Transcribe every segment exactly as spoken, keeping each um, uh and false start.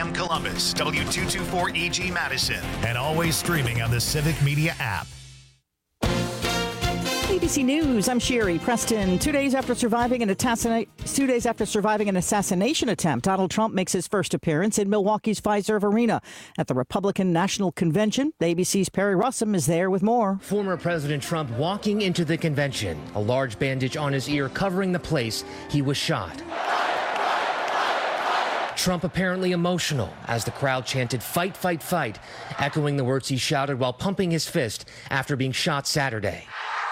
M Columbus, W two twenty-four E G Madison, and always streaming on the Civic Media app. A B C News, I'm Sherry Preston. Two days after surviving an assassination, two days after surviving an assassination attempt, Donald Trump makes his first appearance in Milwaukee's Fiserv Arena at the Republican National Convention. A B C's Perry Russum is there with more. Former President Trump walking into the convention, a large bandage on his ear covering the place he was shot. Trump apparently emotional as the crowd chanted "Fight, fight, fight," echoing the words he shouted while pumping his fist after being shot Saturday.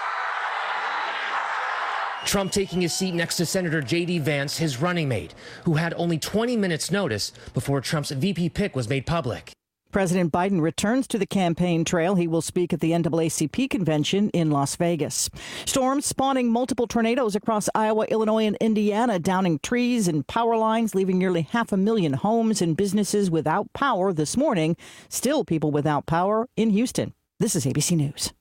Trump taking his seat next to Senator J D Vance, his running mate, who had only twenty minutes notice before Trump's V P pick was made public. President Biden returns to the campaign trail. He will speak at the N double A C P convention in Las Vegas. Storms spawning multiple tornadoes across Iowa, Illinois, and Indiana, downing trees and power lines, leaving nearly half a million homes and businesses without power this morning. Still people without power in Houston. This is A B C News.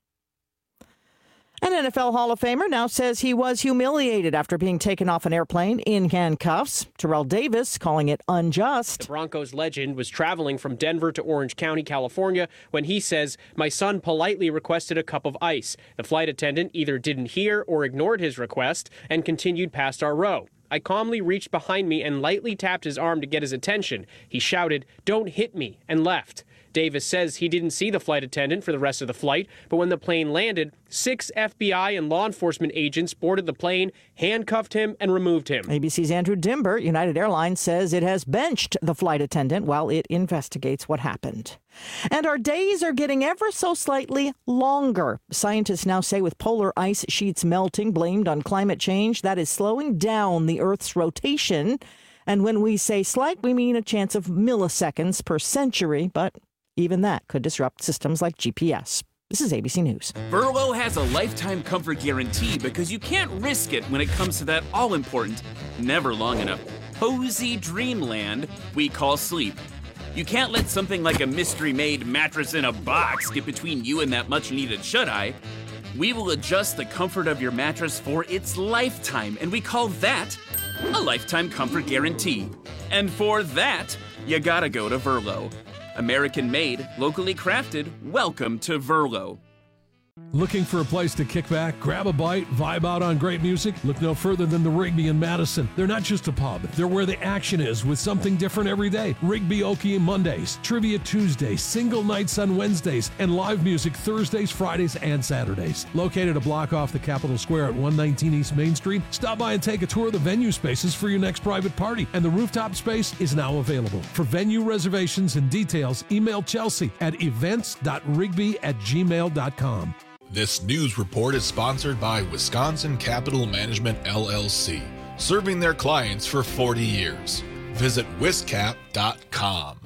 An N F L Hall of Famer now says he was humiliated after being taken off an airplane in handcuffs. Terrell Davis calling it unjust. The Broncos legend was traveling from Denver to Orange County, California, when he says, "My son politely requested a cup of ice. The flight attendant either didn't hear or ignored his request and continued past our row. I calmly reached behind me and lightly tapped his arm to get his attention. He shouted, 'Don't hit me,' and left." Davis says he didn't see the flight attendant for the rest of the flight, but when the plane landed, six F B I and law enforcement agents boarded the plane, handcuffed him, and removed him. A B C's Andrew Dimber, United Airlines, says it has benched the flight attendant while it investigates what happened. And our days are getting ever so slightly longer. Scientists now say with polar ice sheets melting, blamed on climate change, that is slowing down the Earth's rotation. And when we say slight, we mean a chance of milliseconds per century, but even that could disrupt systems like G P S. This is A B C News. Vrbo has a lifetime comfort guarantee because you can't risk it when it comes to that all-important, never long enough, cozy dreamland we call sleep. You can't let something like a mystery-made mattress in a box get between you and that much-needed shut-eye. We will adjust the comfort of your mattress for its lifetime, and we call that a lifetime comfort guarantee. And for that, you gotta go to Vrbo. American-made, locally crafted, welcome to Vrbo. Looking for a place to kick back, grab a bite, vibe out on great music? Look no further than the Rigby in Madison. They're not just a pub. They're where the action is with something different every day. Rigby Okie Mondays, Trivia Tuesdays, single nights on Wednesdays, and live music Thursdays, Fridays, and Saturdays. Located a block off the Capitol Square at one nineteen East Main Street, stop by and take a tour of the venue spaces for your next private party. And the rooftop space is now available. For venue reservations and details, email Chelsea at events dot rigby at gmail dot com. This news report is sponsored by Wisconsin Capital Management, L L C, serving their clients for forty years. Visit wiscap dot com.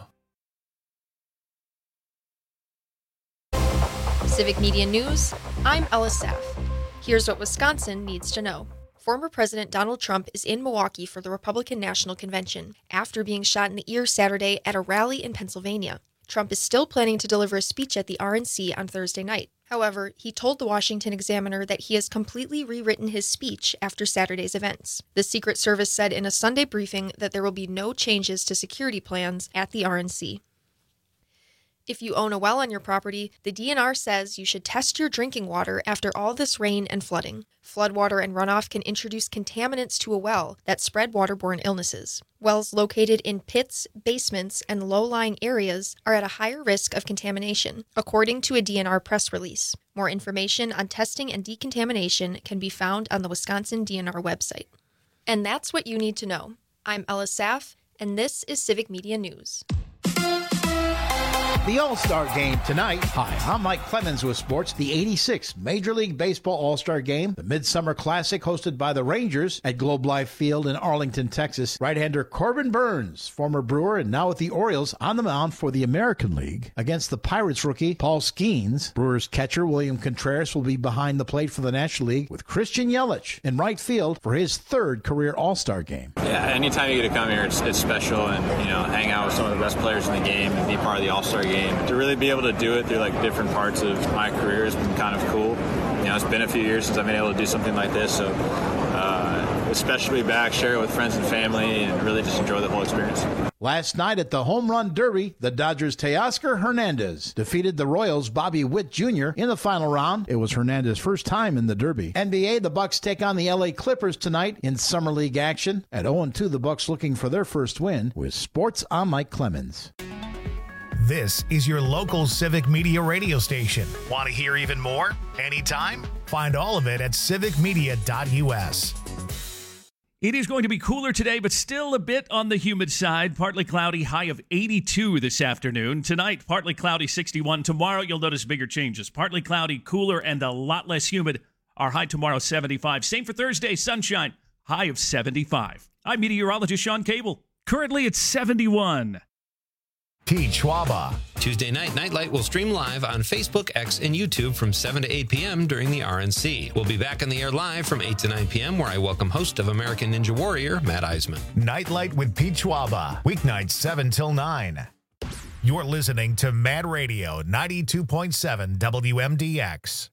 Civic Media News, I'm Ella Saff. Here's what Wisconsin needs to know. Former President Donald Trump is in Milwaukee for the Republican National Convention after being shot in the ear Saturday at a rally in Pennsylvania. Trump is still planning to deliver a speech at the R N C on Thursday night. However, he told the Washington Examiner that he has completely rewritten his speech after Saturday's events. The Secret Service said in a Sunday briefing that there will be no changes to security plans at the R N C. If you own a well on your property, the D N R says you should test your drinking water after all this rain and flooding. Floodwater and runoff can introduce contaminants to a well that spread waterborne illnesses. Wells located in pits, basements, and low-lying areas are at a higher risk of contamination, according to a D N R press release. More information on testing and decontamination can be found on the Wisconsin D N R website. And that's what you need to know. I'm Ella Saff, and this is Civic Media News. The All-Star Game tonight. Hi, I'm Mike Clemens with sports. The eighty-sixth Major League Baseball All-Star Game, the Midsummer Classic hosted by the Rangers at Globe Life Field in Arlington, Texas. Right-hander Corbin Burns, former Brewer and now with the Orioles, on the mound for the American League against the Pirates rookie Paul Skeens. Brewers catcher William Contreras will be behind the plate for the National League with Christian Yelich in right field for his third career All-Star Game. Yeah, anytime you get to come here, it's, it's special, and you know, hang out with some of the best players in the game and be part of the All-Star Game. To really be able to do it through like different parts of my career has been kind of cool. You know, it's been a few years since I've been able to do something like this, so uh, especially back, share it with friends and family, and really just enjoy the whole experience. Last night at the Home Run Derby, the Dodgers' Teoscar Hernandez defeated the Royals' Bobby Witt Junior in the final round. It was Hernandez's first time in the Derby. N B A, the Bucks take on the L A Clippers tonight in Summer League action. At oh and two, the Bucks looking for their first win. With sports, I'm Mike Clemens. This is your local Civic Media radio station. Want to hear even more? Anytime? Find all of it at civic media dot u s. It is going to be cooler today, but still a bit on the humid side. Partly cloudy, high of eighty-two this afternoon. Tonight, partly cloudy, sixty-one. Tomorrow, you'll notice bigger changes. Partly cloudy, cooler, and a lot less humid. Our high tomorrow, seventy-five. Same for Thursday, sunshine, high of seventy-five. I'm meteorologist Sean Cable. Currently, it's seventy-one. Pete Schwaba. Tuesday night, Nightlight will stream live on Facebook, X, and YouTube from seven to eight p.m. during the R N C. We'll be back on the air live from eight to nine p.m., where I welcome host of American Ninja Warrior, Matt Eisman. Nightlight with Pete Schwaba. Weeknights seven till nine. You're listening to Mad Radio ninety-two point seven W M D X.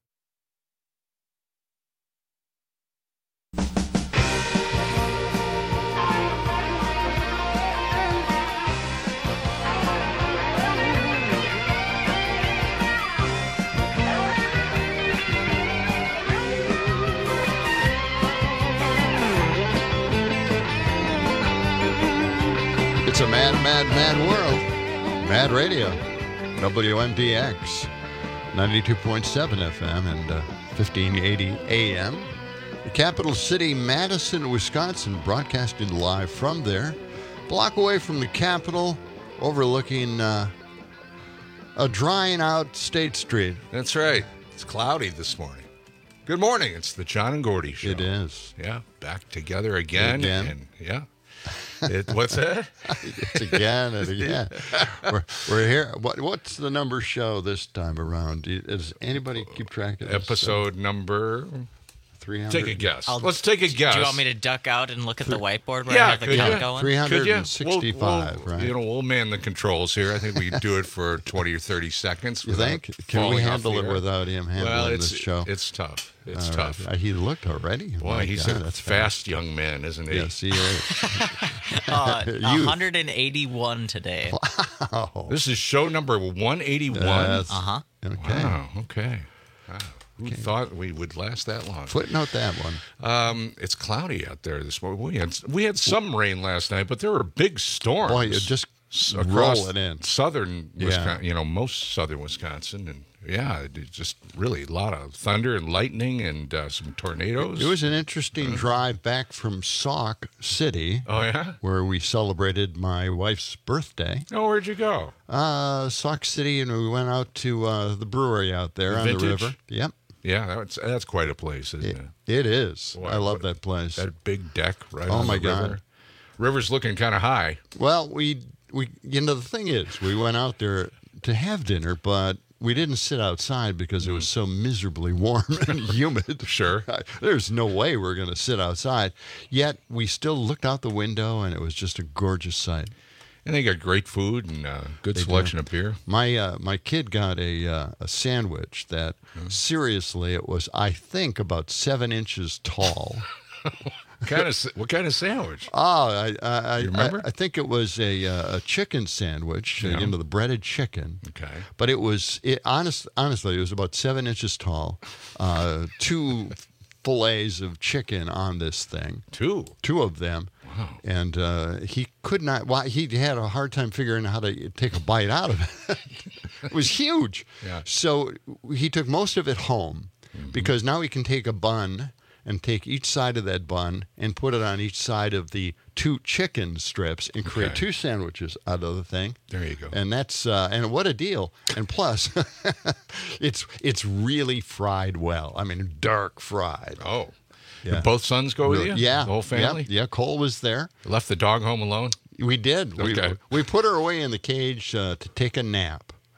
It's a mad, mad, mad world. Mad Radio, W M D X, ninety-two point seven F M and uh, fifteen eighty A M. The capital city, Madison, Wisconsin, broadcasting live from there. Block away from the Capitol, overlooking uh, a drying out State Street. That's right. It's cloudy this morning. Good morning. It's the John and Gordy Show. It is. Yeah, back together again. Again. And, yeah. It, what's that? It's again and again. We're, we're here. What, what's the number show this time around? Does anybody keep track of this? Episode number three hundred. Take a guess. I'll, Let's take a guess. Do you want me to duck out and look at the whiteboard where yeah, I have the could count you? going? three hundred sixty-five, we'll, we'll, right? You know, we'll man the controls here. I think we do it for twenty or thirty seconds. You think? Can we handle it air. without him handling well, it's, this show? It's tough. It's All tough. Right. He looked already. Boy, My he's God, a that's fast young man, isn't he? Yes, he is. uh, one hundred eighty-one today. Wow. This is show number one eighty-one. Uh huh. Okay. Wow. Okay. Wow. Who okay. thought we would last that long? Footnote that one. Um, it's cloudy out there this morning. We had we had some rain last night, but there were big storms. Boy, it just across roll it in. southern Wisconsin, yeah. you know, most southern Wisconsin, and yeah, it just really a lot of thunder and lightning and uh, some tornadoes. It was an interesting drive back from Sauk City. Oh yeah, where we celebrated my wife's birthday. Oh, where'd you go? Uh, Sauk City, and we went out to uh, the brewery out there the on Vintage? the river. Yep. Yeah, that's that's quite a place, isn't it? It, it is. Boy, I love what, that place. That big deck right oh on my the God. river. River's looking kind of high. Well, we we you know the thing is, we went out there to have dinner, but we didn't sit outside because it was so miserably warm and humid. Sure. There's no way we're going to sit outside. Yet we still looked out the window, and it was just a gorgeous sight. And they got great food and uh, good they selection do. of beer. My uh, my kid got a uh, a sandwich that, mm-hmm. seriously, it was, I think, about seven inches tall. What kind of what kind of sandwich? Oh, I I, you remember? I, I think it was a uh, a chicken sandwich, yeah. uh, you know, the breaded chicken. Okay. But it was it honest honestly, it was about seven inches tall. Uh, two fillets of chicken on this thing. Two. Two of them. Wow. And uh, he could not. Well, he had a hard time figuring out how to take a bite out of it. It was huge. Yeah. So he took most of it home, mm-hmm. because now he can take a bun and take each side of that bun and put it on each side of the two chicken strips and create okay. two sandwiches out of the thing. There you go. And that's uh, and what a deal. And plus, it's it's really fried well. I mean, dark fried. Oh. Yeah. Did both sons go with you? Yeah. The whole family? Yeah, yeah, Cole was there. Left the dog home alone? We did. Okay. We, we put her away in the cage uh, to take a nap. Ah.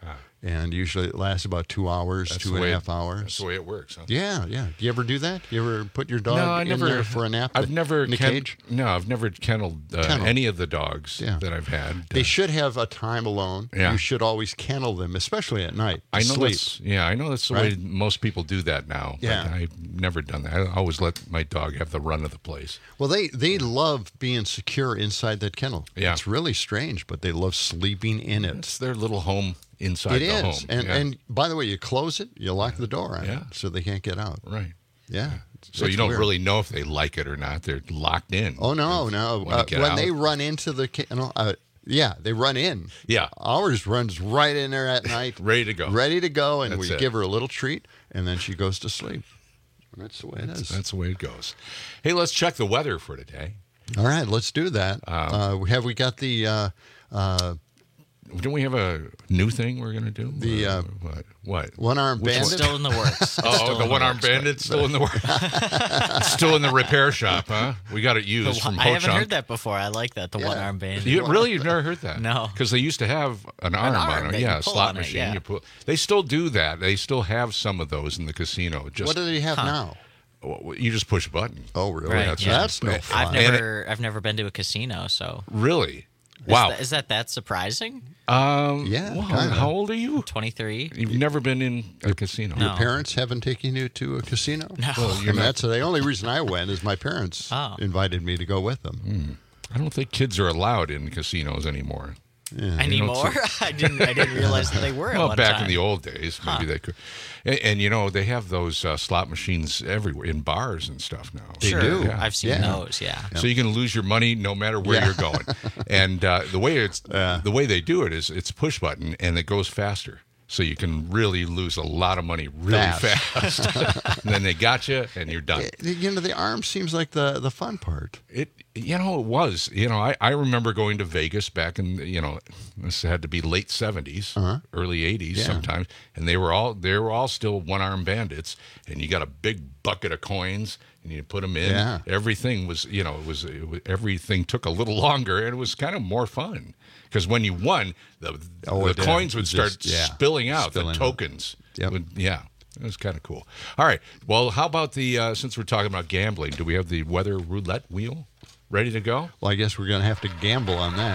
And usually it lasts about two hours, That's two the and a way half it- hours. That's the way it works, huh? Yeah, yeah. Do you ever do that? Do you ever put your dog no, I in never, there for a nap? I've never in the ken- cage? No, I've never kenneled, uh, Kennel. any of the dogs Yeah. that I've had. They should have a time alone. Yeah. You should always kennel them, especially at night. to I know sleep. that's yeah, I know that's the Right? way most people do that now. But Yeah. I've never done that. I always let my dog have the run of the place. Well, they, they love being secure inside that kennel. Yeah. It's really strange, but they love sleeping in it. It's their little home inside It the is. home. And yeah. and by the way, you close it, you lock the door on Yeah. it so they can't get out. Right. Yeah. So It's you don't weird. really know if they like it or not. They're locked in. Oh, no, no. When, Uh, you get when out. they run into the kennel, uh, yeah, they run in. Yeah. Ours runs right in there at night. Ready to go. Ready to go, and That's we it. give her a little treat, and then she goes to sleep. That's the way it That's, is. that's the way it goes. Hey, let's check the weather for today. All right, let's do that. Um, uh, have we got the... Uh, uh, Don't we have a new thing we're going to do? The, Or uh, what? What? one-armed Which bandit? one? Still in the works. It's Oh, still the in one-armed works, but- bandit's still in the works. It's still in the repair shop, huh? We got it used from I haven't Ho-Chunk. heard that before. I like that. The Yeah. one arm bandit. You really, you've never heard that? No. Because they used to have an arm, arm on it. that you Yeah, a pull slot on it, machine. yeah. You pull. They still do that. They still have some of those in the casino. Just what do they have Huh. now? Well, you just push a button. Oh, really? Right, that's, yeah. that's no fun. I've And never, I've never been to a casino, so Really? Is Wow. that, is that that surprising? Um, Yeah, wow, kinda. how old are you? Twenty-three. You've never been in a casino. No. Your parents haven't taken you to a casino? No. Well, you're And not- that's the only reason I went is my parents Oh. invited me to go with them. I don't think kids are allowed in casinos anymore. Yeah. Anymore? I didn't. I didn't realize that they were. at Well, one back time. in the old days, maybe they could. And, and you know, they have those uh, slot machines everywhere in bars and stuff now. They Sure, do. Yeah. I've seen Yeah. those. Yeah. So you can lose your money no matter where Yeah. you're going. And uh, the way it's Yeah. the way they do it is it's a push button and it goes faster. So you can really lose a lot of money really Fast. fast. And then they got you and you're done. You know, the arm seems like the, the fun part. It, you know, it was. You know, I, I remember going to Vegas back in, you know, this had to be late seventies, Uh-huh. early eighties Yeah. sometimes, and they were all they were all still one armed bandits, and you got a big bucket of coins, and you put them in. Yeah. Everything was, you know, it was, it was everything took a little longer, and it was kind of more fun because when you won, the Oh, the it did. coins would start Just, yeah. spilling out, Spilling the out. tokens. Yep. Would- yeah. It was kind of cool. All right. Well, how about the uh, since we're talking about gambling, do we have the weather roulette wheel ready to go? Well, I guess we're going to have to gamble on that.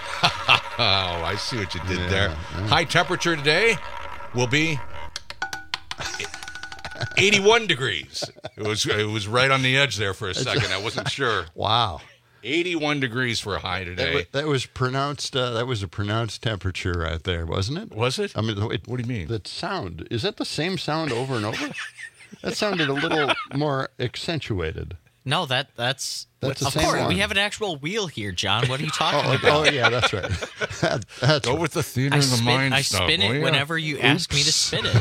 Oh, I see what you did Yeah, there. yeah. High temperature today will be eighty-one degrees. It was it was right on the edge there for a second. I wasn't sure. Wow. eighty-one degrees for a high That today. was, that was pronounced. Uh, that was a pronounced temperature right there, wasn't it? Was it? I mean, it, What do you mean? The sound is that the same sound over and over? That sounded a little more accentuated. No, that that's. That's the of same course, one. we have an actual wheel here, John. What are you talking Oh, about? oh, yeah, that's right. That- that's Go right. with the theater I of the spin, mind I stuff. spin will it ya? whenever you ask me to spin it.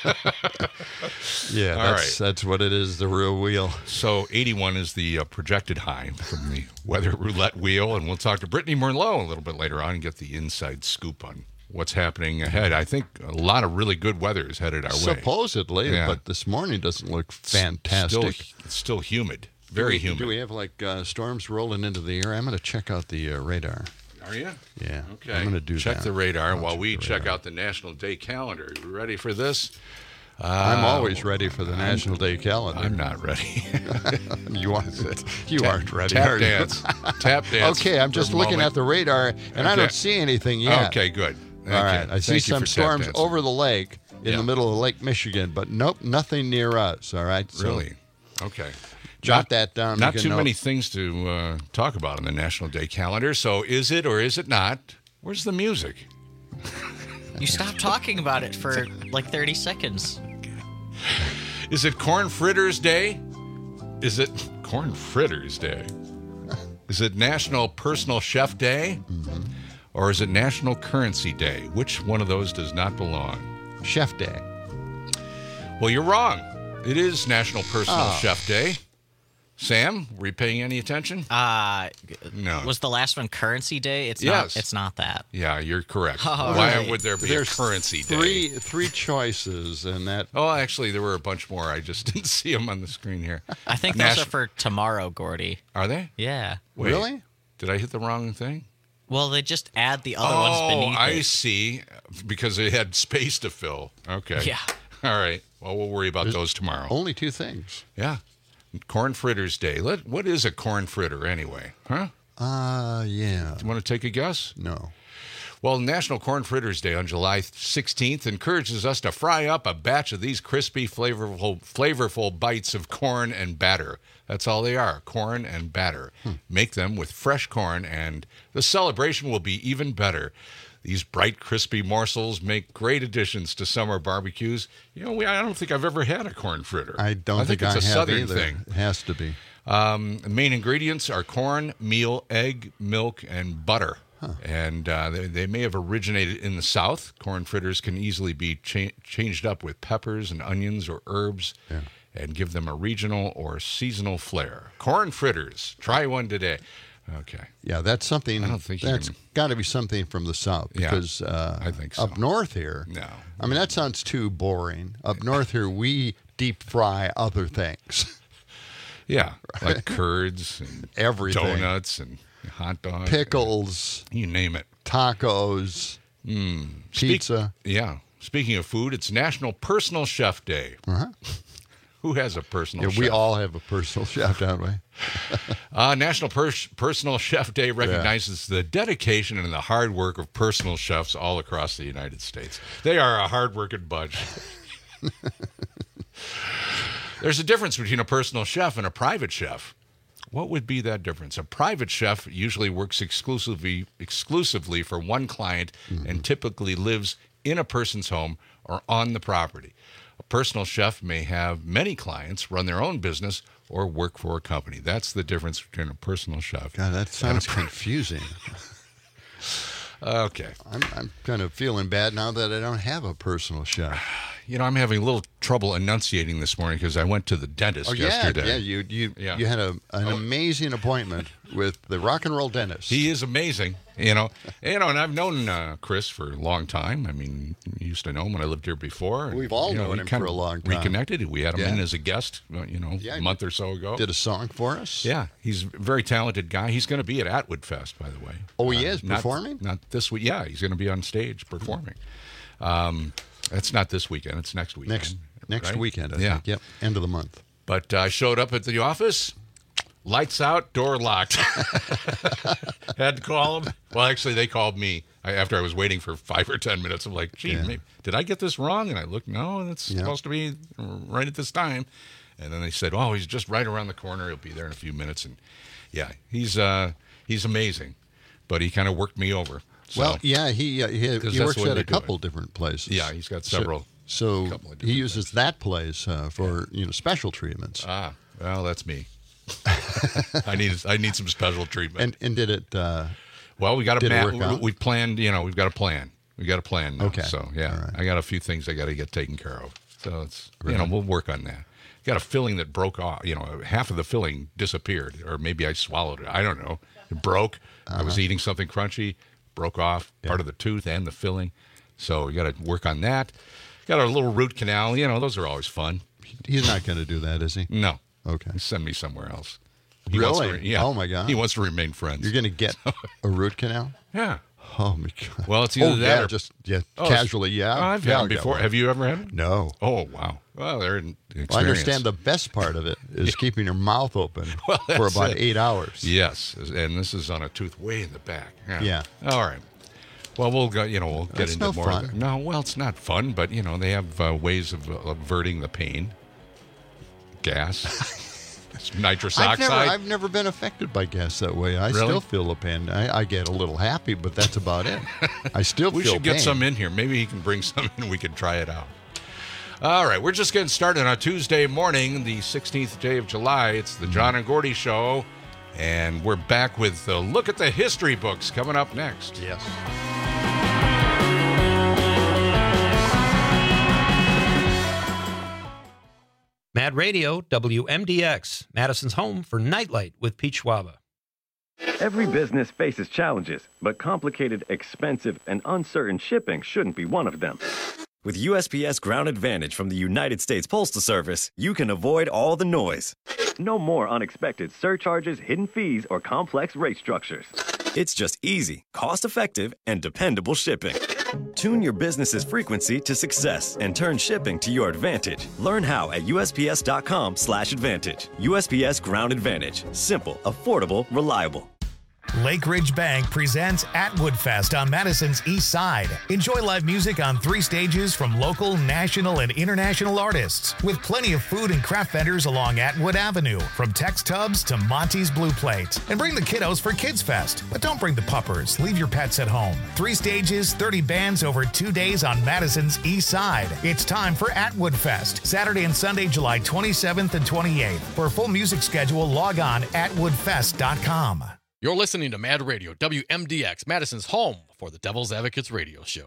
Yeah, All that's right. that's what it is. The real wheel. So eighty-one is the uh, projected high from the weather roulette wheel, and we'll talk to Brittany Merlot a little bit later on and get the inside scoop on what's happening ahead. I think a lot of really good weather is headed our way. Supposedly, Yeah. but this morning doesn't look fantastic. Still, it's still humid, very do we, humid. Do we have like uh, storms rolling into the air? I'm going to check out the uh, radar. Are you? Yeah. Okay. I'm going to do check that. the radar I'll while check we the check radar. out the National Day calendar. You ready for this? I'm Uh, always ready for the National Day calendar. I'm not ready. you aren't. You Tap- aren't ready. Tap are you? dance. Tap dance. Okay, I'm for just a looking moment. at the radar, and I Okay. don't see anything yet. Okay, good. All right, I see Thank you some for tap storms dancing. over the lake in Yeah. the middle of Lake Michigan, but nope, nothing near us. All right, so Really? Okay. jot Not- that down. Not Make a too note. many things to uh, talk about on the National Day calendar. So is it or is it not? Where's the music? You stopped talking about it for like thirty seconds. Is it Corn Fritters Day? Is it Corn Fritters Day? Is it National Personal Chef Day? Mm-hmm. Or is it National Currency Day? Which one of those does not belong? Chef Day. Well, you're wrong. It is National Personal Oh. Chef Day. Sam, were you paying any attention? Uh, No. Was the last one Currency Day? It's Yes. not. It's not that. Yeah, you're correct. Oh, Why right. would there be There's a currency three day? three choices, and that Oh, actually, there were a bunch more. I just didn't see them on the screen here. I think Nas- those are for tomorrow, Gordy. Are they? Yeah. Wait, Really? Did I hit the wrong thing? Well, they just add the other oh, ones beneath I it. see. Because they had space to fill. Okay. Yeah. All right. Well, we'll worry about There's those tomorrow. Only two things. Yeah. Corn fritters day. Let, what is a corn fritter anyway? Huh? Uh, yeah. Do you want to take a guess? No. Well, National Corn Fritters Day on July sixteenth encourages us to fry up a batch of these crispy, flavorful, flavorful bites of corn and batter. That's all they are, corn and batter. Hmm. Make them with fresh corn, and the celebration will be even better. These bright, crispy morsels make great additions to summer barbecues. You know, we, I don't think I've ever had a corn fritter. I don't I think, think, it's I a have southern either. thing. It has to be. Um, the main ingredients are corn, meal, egg, milk, and butter. Huh. And uh, they, they may have originated in the South. Corn fritters can easily be cha- changed up with peppers and onions or herbs yeah. and give them a regional or seasonal flair. Corn fritters. Try one today. Okay. Yeah, that's something. I don't think that's can... got to be something from the South because yeah, uh, I think so. Up north here. No. I mean, that sounds too boring. Up north here, we deep fry other things. Yeah, right? Like curds and everything, donuts and hot dogs, pickles, you name it, tacos, mm. pizza. Speak, yeah. Speaking of food, it's National Personal Chef Day. Uh-huh. Who has a personal yeah, chef? We all have a personal chef, don't we? uh, National Pers- Personal Chef Day recognizes yeah. the dedication and the hard work of personal chefs all across the United States. They are a hard-working bunch. There's a difference between a personal chef and a private chef. What would be that difference? A private chef usually works exclusively exclusively for one client mm-hmm. and typically lives in a person's home or on the property. A personal chef may have many clients, run their own business, or work for a company. That's the difference between a personal chef. God, that sounds confusing. Okay. I'm, I'm kind of feeling bad now that I don't have a personal chef. You know, I'm having a little trouble enunciating this morning because I went to the dentist oh, yeah, yesterday. Yeah, you you yeah. you had a, an oh. amazing appointment with the rock and roll dentist. He is amazing, you know. You know, and I've known uh, Chris for a long time. I mean, I used to know him when I lived here before. And, We've all you know, known him for a long time. Reconnected. We had him yeah. in as a guest, you know, yeah, a month or so ago. Did a song for us. Yeah, he's a very talented guy. He's going to be at Atwood Fest, by the way. Oh, he uh, is not, performing? Not this week. Yeah, he's going to be on stage performing. Um, That's not this weekend. It's next weekend. Next next right? weekend, I yeah. think. Yep, end of the month. But I uh, showed up at the office, lights out, door locked. Had to call them. Well, actually, they called me I, after I was waiting for five or ten minutes. I'm like, gee, yeah. maybe, did I get this wrong? And I looked, no, it's yeah. supposed to be right at this time. And then they said, oh, he's just right around the corner. He'll be there in a few minutes. And yeah, he's uh, he's amazing. But he kind of worked me over. So, well, yeah, he uh, he, he works at a couple different places. Yeah, he's got several. So, so he uses places. that place uh, for yeah. you know special treatments. Ah, well, that's me. I need I need some special treatment. And and did it? Uh, well, we got a did ma- it work out? We planned. You know, we've got a plan. We got a plan now. Okay. So yeah, right. I got a few things I got to get taken care of. So it's right. you know we'll work on that. Got a filling that broke off. You know, half of the filling disappeared, or maybe I swallowed it. I don't know. It broke. Uh-huh. I was eating something crunchy. Broke off yeah. part of the tooth and the filling. So we got to work on that. Got a little root canal. You know, those are always fun. He's not going to do that, is he? No. Okay. Send me somewhere else. He really? Wants to, yeah. Oh, my God. He wants to remain friends. You're going to get a root canal? Yeah. Oh, my God. Well, it's either oh, that yeah, or... just yeah, oh, casually, yeah. Oh, I've yeah, had them before. Have you ever had it? No. Oh, wow. Well, they're an experience. Well, I understand the best part of it is yeah. keeping your mouth open well, for about it. eight hours. Yes, and this is on a tooth way in the back. Yeah. yeah. All right. Well, we'll go. You know, we'll get That's into no more. Fun. Of that. No, well, it's not fun, but you know, they have uh, ways of uh, averting the pain. Gas, nitrous I've oxide. Never, I've never been affected by gas that way. I really? still feel the pain. I, I get a little happy, but that's about it. I still we feel should get pain. some in here. Maybe he can bring some in and we can try it out. All right, we're just getting started on Tuesday morning, the sixteenth day of July. It's the John and Gordy Show, and we're back with a look at the history books coming up next. Yes. Mad Radio, W M D X, Madison's home for Nightlight with Pete Schwaba. Every business faces challenges, but complicated, expensive, and uncertain shipping shouldn't be one of them. With U S P S Ground Advantage from the United States Postal Service, you can avoid all the noise. No more unexpected surcharges, hidden fees, or complex rate structures. It's just easy, cost-effective, and dependable shipping. Tune your business's frequency to success and turn shipping to your advantage. Learn how at U S P S dot com slash advantage. U S P S Ground Advantage. Simple, affordable, reliable. Lake Ridge Bank presents Atwood Fest on Madison's East Side. Enjoy live music on three stages from local, national, and international artists, with plenty of food and craft vendors along Atwood Avenue, from Tex Tubs to Monty's Blue Plate. And bring the kiddos for Kids Fest, but don't bring the puppers. Leave your pets at home. Three stages, thirty bands over two days on Madison's East Side. It's time for Atwood Fest, Saturday and Sunday, July twenty-seventh and twenty-eighth. For a full music schedule, log on atwood fest dot com. You're listening to Mad Radio, W M D X, Madison's home for the Devil's Advocates radio show.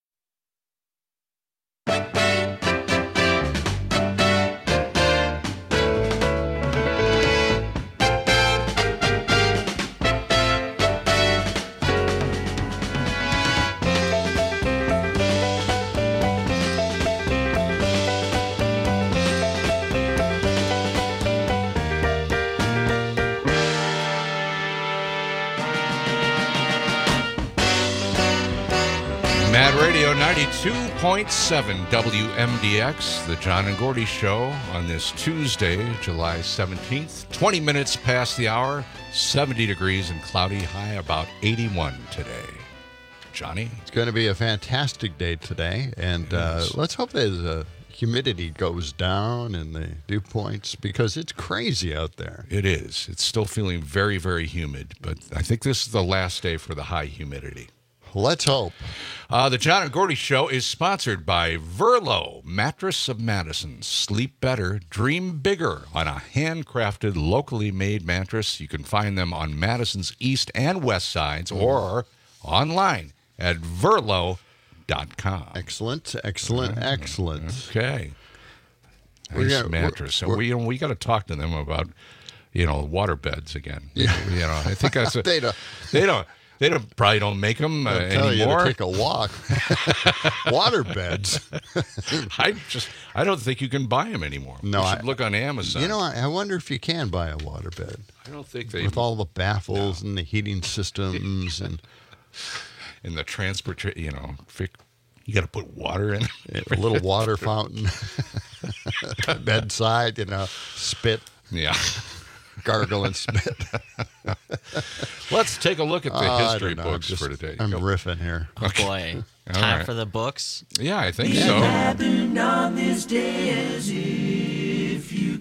Mad Radio ninety-two point seven W M D X, the John and Gordy Show on this Tuesday, July seventeenth. twenty minutes past the hour, seventy degrees and cloudy, high about eighty-one today. Johnny? It's going to be a fantastic day today, and uh, let's hope the uh, humidity goes down in the dew points, because it's crazy out there. It is. It's still feeling very, very humid, but I think this is the last day for the high humidity. Let's hope. Uh, the John and Gordy Show is sponsored by Verlo, Mattress of Madison. Sleep better, dream bigger on a handcrafted, locally made mattress. You can find them on Madison's east and west sides or online at verlo dot com. Excellent, excellent, excellent. Okay. We're Nice gonna- mattress. we're- So we, you know, we got to talk to them about, you know, water beds again. Yeah. You know, I think that's a, They don't- They don't. They don't probably don't make them uh, I'll tell anymore. you to take a walk. Water beds. I just I don't think you can buy them anymore. No, you should I- look on Amazon. You know, I, I wonder if you can buy a water bed. I don't think they With all the baffles and the heating systems and in the transport. You know, fi- you got to put water in. a little water fountain bedside. You know, spit. Yeah. Gargle and spit. Let's take a look at the Oh, I history don't know, books just- for today. I'm Go. riffing here. Oh, boy. All Time right. for the books. Yeah, I think It so. happened on this day as if you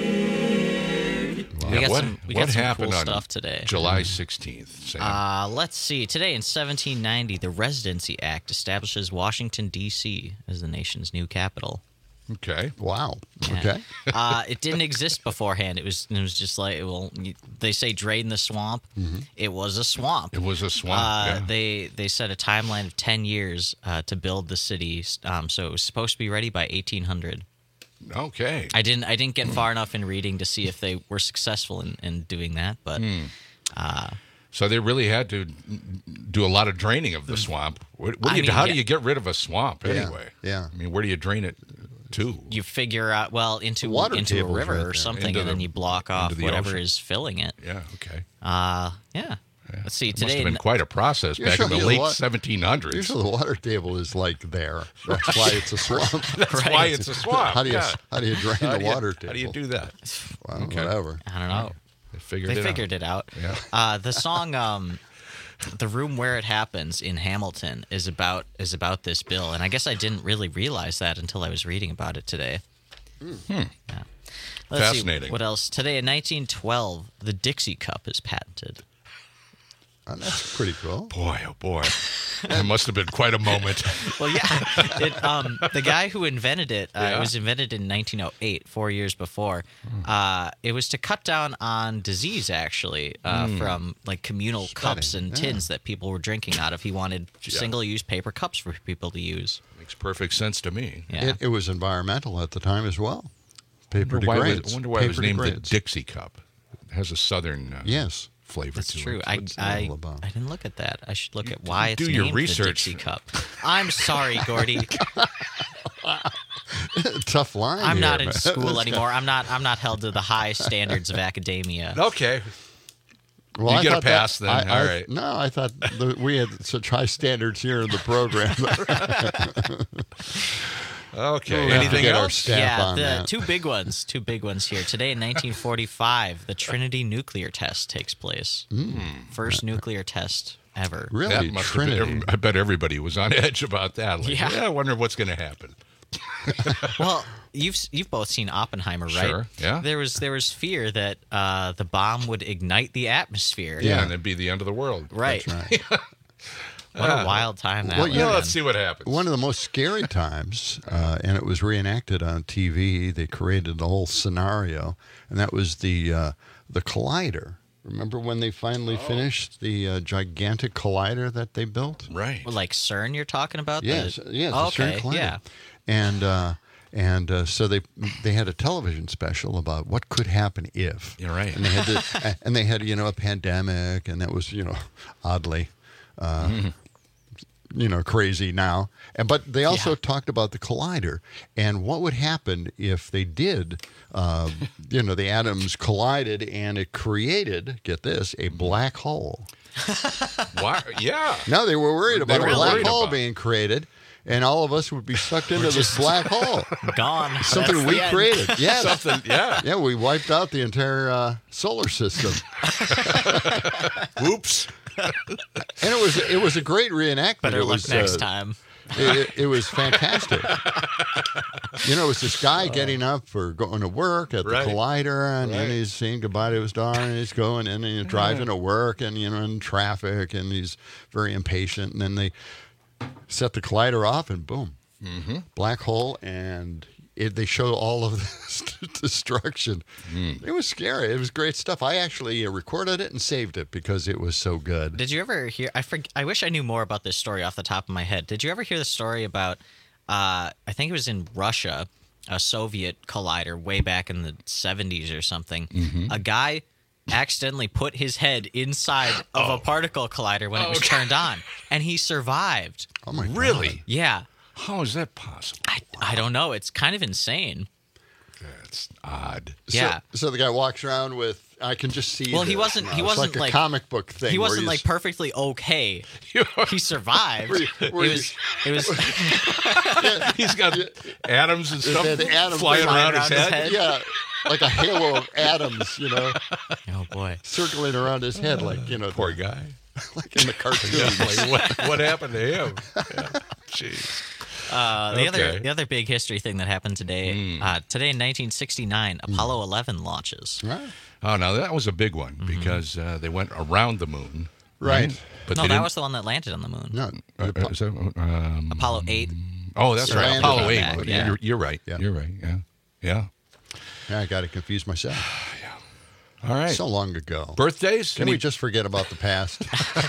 cared. We Yeah, got what some, we what got some happened cool on stuff today. July sixteenth? Sam? Uh, let's see. Today in seventeen ninety, the Residency Act establishes Washington, D C as the nation's new capital. Okay. Wow. Yeah. Okay. uh, it didn't exist beforehand. It was it was just like, well, you, they say drain the swamp. Mm-hmm. It was a swamp. It was a swamp. Uh, yeah. They they set a timeline of ten years uh, to build the city. Um, so it was supposed to be ready by eighteen hundred. Okay. I didn't I didn't get far enough in reading to see if they were successful in, in doing that, but uh, So they really had to do a lot of draining of the swamp. What, what do I you, mean, how yeah. do you get rid of a swamp Yeah, anyway? yeah. I mean, where do you drain it to? you figure out well into water into a table's river right or there. something, Into and the- then you block off into the whatever ocean. is filling it. Yeah. Okay. Uh, yeah. Let's see. It must Today, have been quite a process back in the Usually late wa- seventeen hundreds. Usually the water table is like there. That's why it's a swamp. That's Right. why it's a swamp. How do you yeah. how do you drain How the do you- water table? How do you do that? Well, Okay. whatever. I don't know. They figured They it figured out. it out. Yeah. Uh, the song um, "The Room Where It Happens" in Hamilton is about is about this bill, and I guess I didn't really realize that until I was reading about it today. Hmm. Yeah. Let's see, Fascinating. what else? Today in nineteen twelve, the Dixie Cup is patented. Oh, that's pretty cool. Boy, oh boy. It must have been quite a moment. Well, yeah. It, um, the guy who invented it, uh, Yeah. it was invented in nineteen oh eight, four years before. Uh, it was to cut down on disease, actually, uh, Mm. from like communal cups and yeah. tins that people were drinking out of. He wanted Yeah. single-use paper cups for people to use. Makes perfect sense to me. Yeah. It, it was environmental at the time as well. Paper Why was- degrades. I wonder why it was Paper named the degrades. Dixie Cup. It has a southern uh, Yes. flavor That's to true. it. I What's that I, all about? I didn't look at that. I should look You at why do it's your named research. the Dixie Cup. I'm sorry, Gordy. Tough line. I'm here, not in man. school This guy- anymore. I'm not. I'm not held to the high standards of academia. Okay. Well, you I get a thought pass that, then. I, All I, right. No, I thought the, we had such high standards here in the program. Okay. We'll have to Anything get our else? staff yeah, on the that. two big ones. Two big ones here. Today in nineteen forty-five, the Trinity nuclear test takes place. First nuclear test ever. Really? That must have been, Trinity. I bet everybody was on edge about that. Like, Yeah. yeah. I wonder what's going to happen. Well, you've you've both seen Oppenheimer, right? Sure, yeah. There was there was fear that uh, the bomb would ignite the atmosphere. Yeah, and it'd be the end of the world. Right. That's right. What a wild time that Well, was. yeah, let's see what happens. One of the most scary times, uh, and it was reenacted on T V. They created the whole scenario, and that was the uh, the collider. Remember when they finally Oh. finished the uh, gigantic collider that they built? Right. Well, like CERN, you're talking about? Yes, The- yes, Oh, the CERN okay, collider. yeah. And uh, and uh, so they they had a television special about what could happen if. You're right. And they had to, and they had you know a pandemic, and that was you know oddly. Uh, Mm-hmm. You know, crazy now. And but they also Yeah. talked about the collider and what would happen if they did, uh, you know, the atoms collided and it created, get this, a black hole. Why? Yeah. No, they were worried They about were a black worried hole about it. being created, and all of us would be sucked into this black hole. Gone. Something That's we the end. created. Yes. Something, yeah. Yeah, we wiped out the entire uh, solar system. Whoops. And it was it was a great reenactment. Better it luck was, next uh, time. It, it, it was fantastic. You know, it was this guy getting up for going to work at the Right. collider, and Right. then he's saying goodbye to his daughter, and he's going in and he's driving to work, and you know, in traffic, and he's very impatient. And then they set the collider off, and boom, Mm-hmm. black hole, and it, they show all of this destruction. Mm. It was scary. It was great stuff. I actually uh, recorded it and saved it because it was so good. Did you ever hear? I forg I wish I knew more about this story off the top of my head. Did you ever hear the story about? Uh, I think it was in Russia, a Soviet collider way back in the seventies or something. Mm-hmm. A guy accidentally put his head inside of a particle collider when it was Okay. turned on, and he survived. Oh my God. Really? Yeah, How is that possible? I I don't know. It's kind of insane. That's odd. So- Yeah. So, the guy walks around with. I can just see. Well, he this wasn't- now. he It's wasn't, like a like- comic book thing. He where wasn't he's- like perfectly okay. He survived. Were you- were it you- was. It was. He's got atoms and stuff the atoms flying flying around, his, around his head. head. Yeah, like a halo of atoms, you know, Oh boy. circling around his head, like you know, Poor guy. like in the cartoon. Like, what, what happened to him? Yeah. Jeez. Uh, the Okay. other the other big history thing that happened today uh, today in nineteen sixty-nine, Apollo eleven launches. Right. Oh, now that was a big one because uh, they went around the moon. Right. But no, they that didn't- was the one that landed on the moon. No. Uh, uh, is that, um, Apollo eight. oh, that's So right. landed Apollo on eight. that, Yeah. yeah. You're, you're right. Yeah. You're right. Yeah. Yeah. Yeah, I got to confuse myself. All right. So long ago. Birthdays? Can Any- we just forget about the past?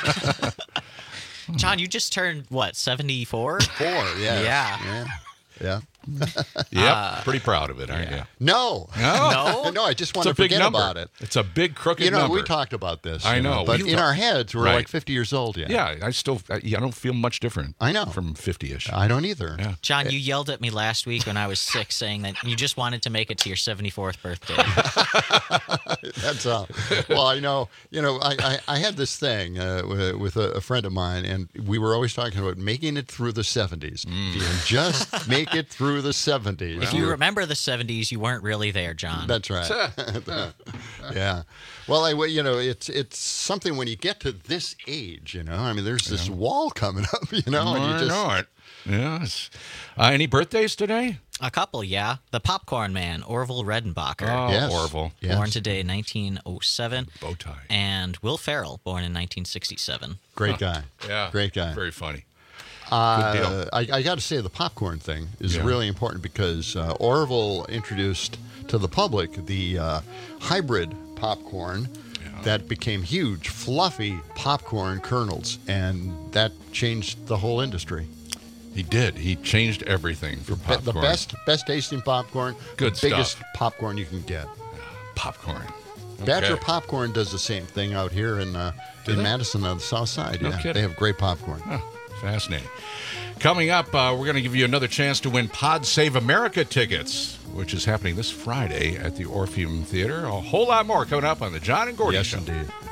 John, you just turned what, seventy-four? Four. Yeah. Yeah. Yeah. Yeah. Yep. Uh, Pretty proud of it, aren't you? No. No. No? No, I just It's want a to big forget number. about it. It's a big crooked You know, number. we talked about this. I you know. But We in talk- our heads, we're Right. like fifty years old yet. Yeah, I still, I, I don't feel much different. I know. From fifty-ish. I don't either. Yeah. John, you yelled at me last week when I was sick, saying that you just wanted to make it to your seventy-fourth birthday. That's all. Well, I know. You know, I, I, I had this thing uh, with with a, a friend of mine, and we were always talking about making it through the seventies. If you can just make it through the seventies. If you remember the seventies, you weren't really there, John. That's right. Yeah. Well, I, you know, it's it's something when you get to this age, you know. I mean, there's this wall coming up, you know, and you I just know it. Yes. Uh, any birthdays today? A couple, yeah. The Popcorn Man, Orville Redenbacher. Oh, Yes. Orville. Yes. Born today in nineteen oh seven. Bow tie. And Will Ferrell, born in nineteen sixty-seven. great guy. Yeah. Great guy. Very funny. Uh, deal. I, I got to say, the popcorn thing is Yeah. really important because uh, Orville introduced to the public the uh, hybrid popcorn that became huge, fluffy popcorn kernels, and that changed the whole industry. He did. He changed everything for Be- popcorn. The best, best tasting popcorn, Good the biggest stuff. popcorn you can get. popcorn. Badger Okay. Popcorn does the same thing out here in uh, Do in they? Madison on the south side. No yeah, kidding. they have great popcorn. Huh, fascinating. Coming up, uh, we're going to give you another chance to win Pod Save America tickets, which is happening this Friday at the Orpheum Theater. A whole lot more coming up on the John and Gordy Yes, Show. indeed.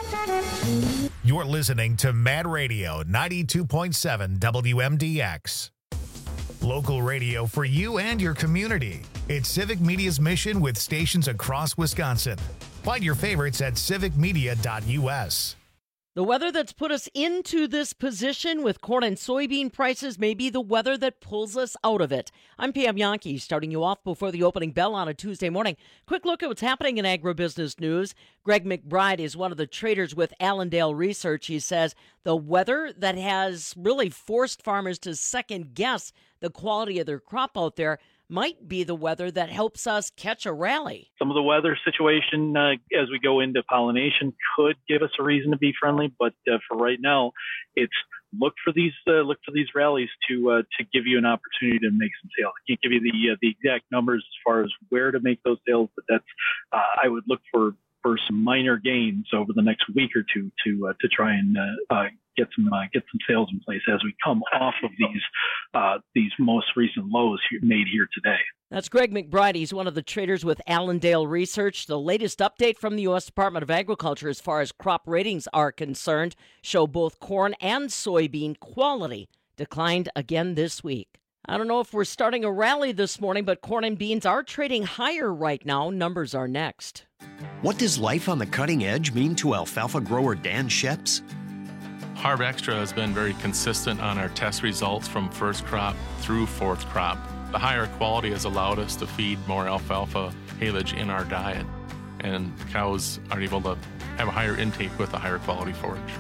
You're listening to Mad Radio ninety-two point seven W M D X. Local radio for you and your community. It's Civic Media's mission with stations across Wisconsin. Find your favorites at civic media dot U S. The weather that's put us into this position with corn and soybean prices may be the weather that pulls us out of it. I'm Pam Yankee, starting you off before the opening bell on a Tuesday morning. Quick look at what's happening in agribusiness news. Greg McBride is one of the traders with Allendale Research. He says the weather that has really forced farmers to second guess the quality of their crop out there might be the weather that helps us catch a rally. Some of the weather situation uh, as we go into pollination could give us a reason to be friendly, but uh, for right now, it's look for these uh, look for these rallies to uh, to give you an opportunity to make some sales. I can't give you the uh, the exact numbers as far as where to make those sales, but that's uh, I would look for for some minor gains over the next week or two to uh, to try and uh, uh, get some uh, get some sales in place as we come off of these uh, these most recent lows made here today. That's Greg McBride. He's one of the traders with Allendale Research. The latest update from the U S Department of Agriculture as far as crop ratings are concerned show both corn and soybean quality declined again this week. I don't know if we're starting a rally this morning, but corn and beans are trading higher right now. Numbers are next. What does life on the cutting edge mean to alfalfa grower Dan Sheps? Harv Extra has been very consistent on our test results from first crop through fourth crop. The higher quality has allowed us to feed more alfalfa haylage in our diet, and cows are able to have a higher intake with a higher quality forage.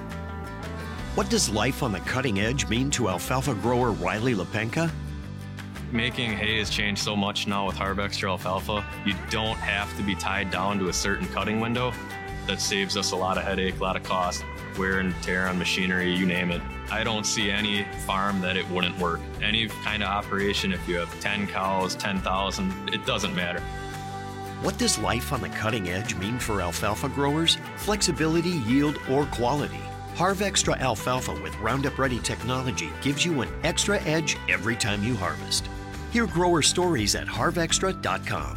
What does life on the cutting edge mean to alfalfa grower Riley Lepenka? Making hay has changed so much now with Harv Extra alfalfa. You don't have to be tied down to a certain cutting window. That saves us a lot of headache, a lot of cost, wear and tear on machinery, you name it. I don't see any farm that it wouldn't work. Any kind of operation, if you have ten cows, ten thousand, it doesn't matter. What does life on the cutting edge mean for alfalfa growers? Flexibility, yield, or quality? Harv Extra alfalfa with Roundup Ready technology gives you an extra edge every time you harvest. Hear grower stories at harv extra dot com.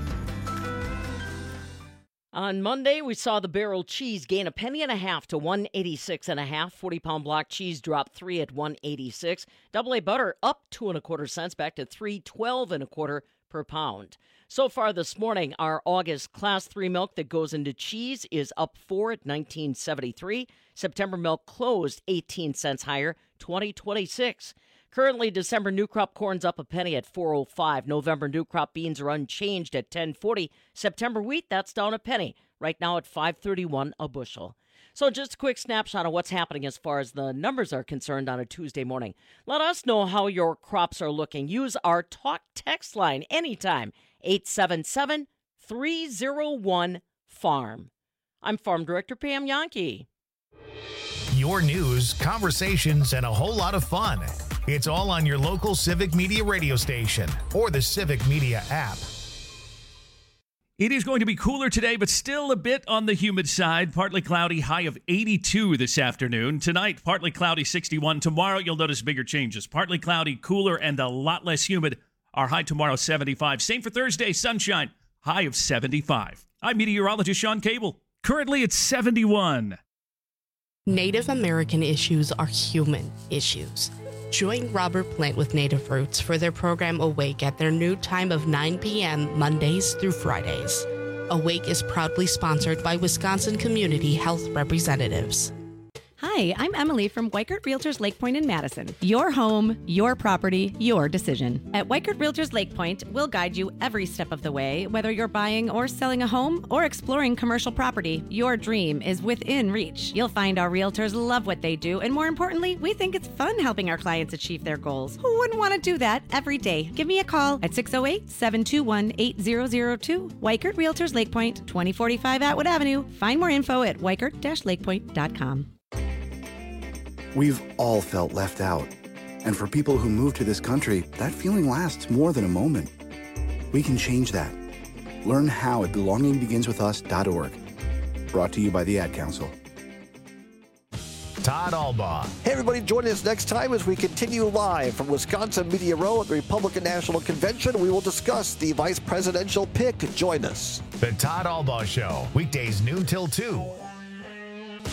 On Monday, we saw the barrel cheese gain a penny and a half to one eighty-six and a half. forty-pound block cheese dropped three at one eighty-six. Double A butter up two and a quarter cents, back to three twelve and a quarter per pound. So far this morning, our August Class three milk that goes into cheese is up four at nineteen seventy-three. September milk closed eighteen cents higher, twenty twenty-six. Currently, December new crop corn's up a penny at four oh five. November new crop beans are unchanged at ten forty. September wheat, that's down a penny, right now at five thirty-one a bushel. So just a quick snapshot of what's happening as far as the numbers are concerned on a Tuesday morning. Let us know how your crops are looking. Use our talk text line anytime, eight seven seven, three oh one, farm. I'm Farm Director Pam Yankee. Your news, conversations, and a whole lot of fun. It's all on your local Civic Media radio station or the Civic Media app. It is going to be cooler today, but still a bit on the humid side. Partly cloudy, high of eighty-two this afternoon. Tonight, partly cloudy, sixty-one. Tomorrow, you'll notice bigger changes. Partly cloudy, cooler, and a lot less humid. Our high tomorrow, seventy-five. Same for Thursday, sunshine, high of seventy-five. I'm meteorologist Sean Cable. Currently, it's seventy-one. Native American issues are human issues. Join Robert Plant with Native Roots for their program Awake at their new time of nine p.m. Mondays through Fridays. Awake is proudly sponsored by Wisconsin Community Health Representatives. Hi, I'm Emily from Weichert Realtors Lake Point in Madison. Your home, your property, your decision. At Weichert Realtors Lake Point, we'll guide you every step of the way, whether you're buying or selling a home or exploring commercial property. Your dream is within reach. You'll find our realtors love what they do, and more importantly, we think it's fun helping our clients achieve their goals. Who wouldn't want to do that every day? Give me a call at six oh eight, seven two one, eight zero zero two. Weichert Realtors Lake Point, twenty forty-five Atwood Avenue. Find more info at weichert dash lakepoint dot com. We've all felt left out. And for people who move to this country, that feeling lasts more than a moment. We can change that. Learn how at belonging begins with us dot org. Brought to you by the Ad Council. Todd Albaugh. Hey, everybody, join us next time as we continue live from Wisconsin Media Row at the Republican National Convention. We will discuss the vice presidential pick. Join us. The Todd Albaugh Show, weekdays noon till two.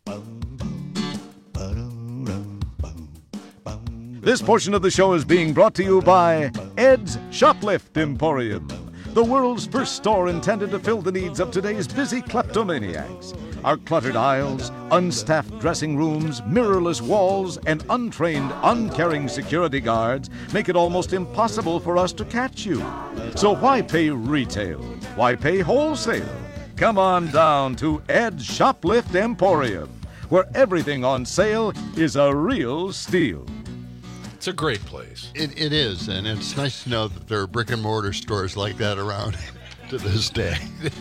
This portion of the show is being brought to you by Ed's Shoplift Emporium, the world's first store intended to fill the needs of today's busy kleptomaniacs. Our cluttered aisles, unstaffed dressing rooms, mirrorless walls, and untrained, uncaring security guards make it almost impossible for us to catch you. So why pay retail? Why pay wholesale? Come on down to Ed's Shoplift Emporium, where everything on sale is a real steal. It's a great place. It, it is, and it's nice to know that there are brick and mortar stores like that around to this day.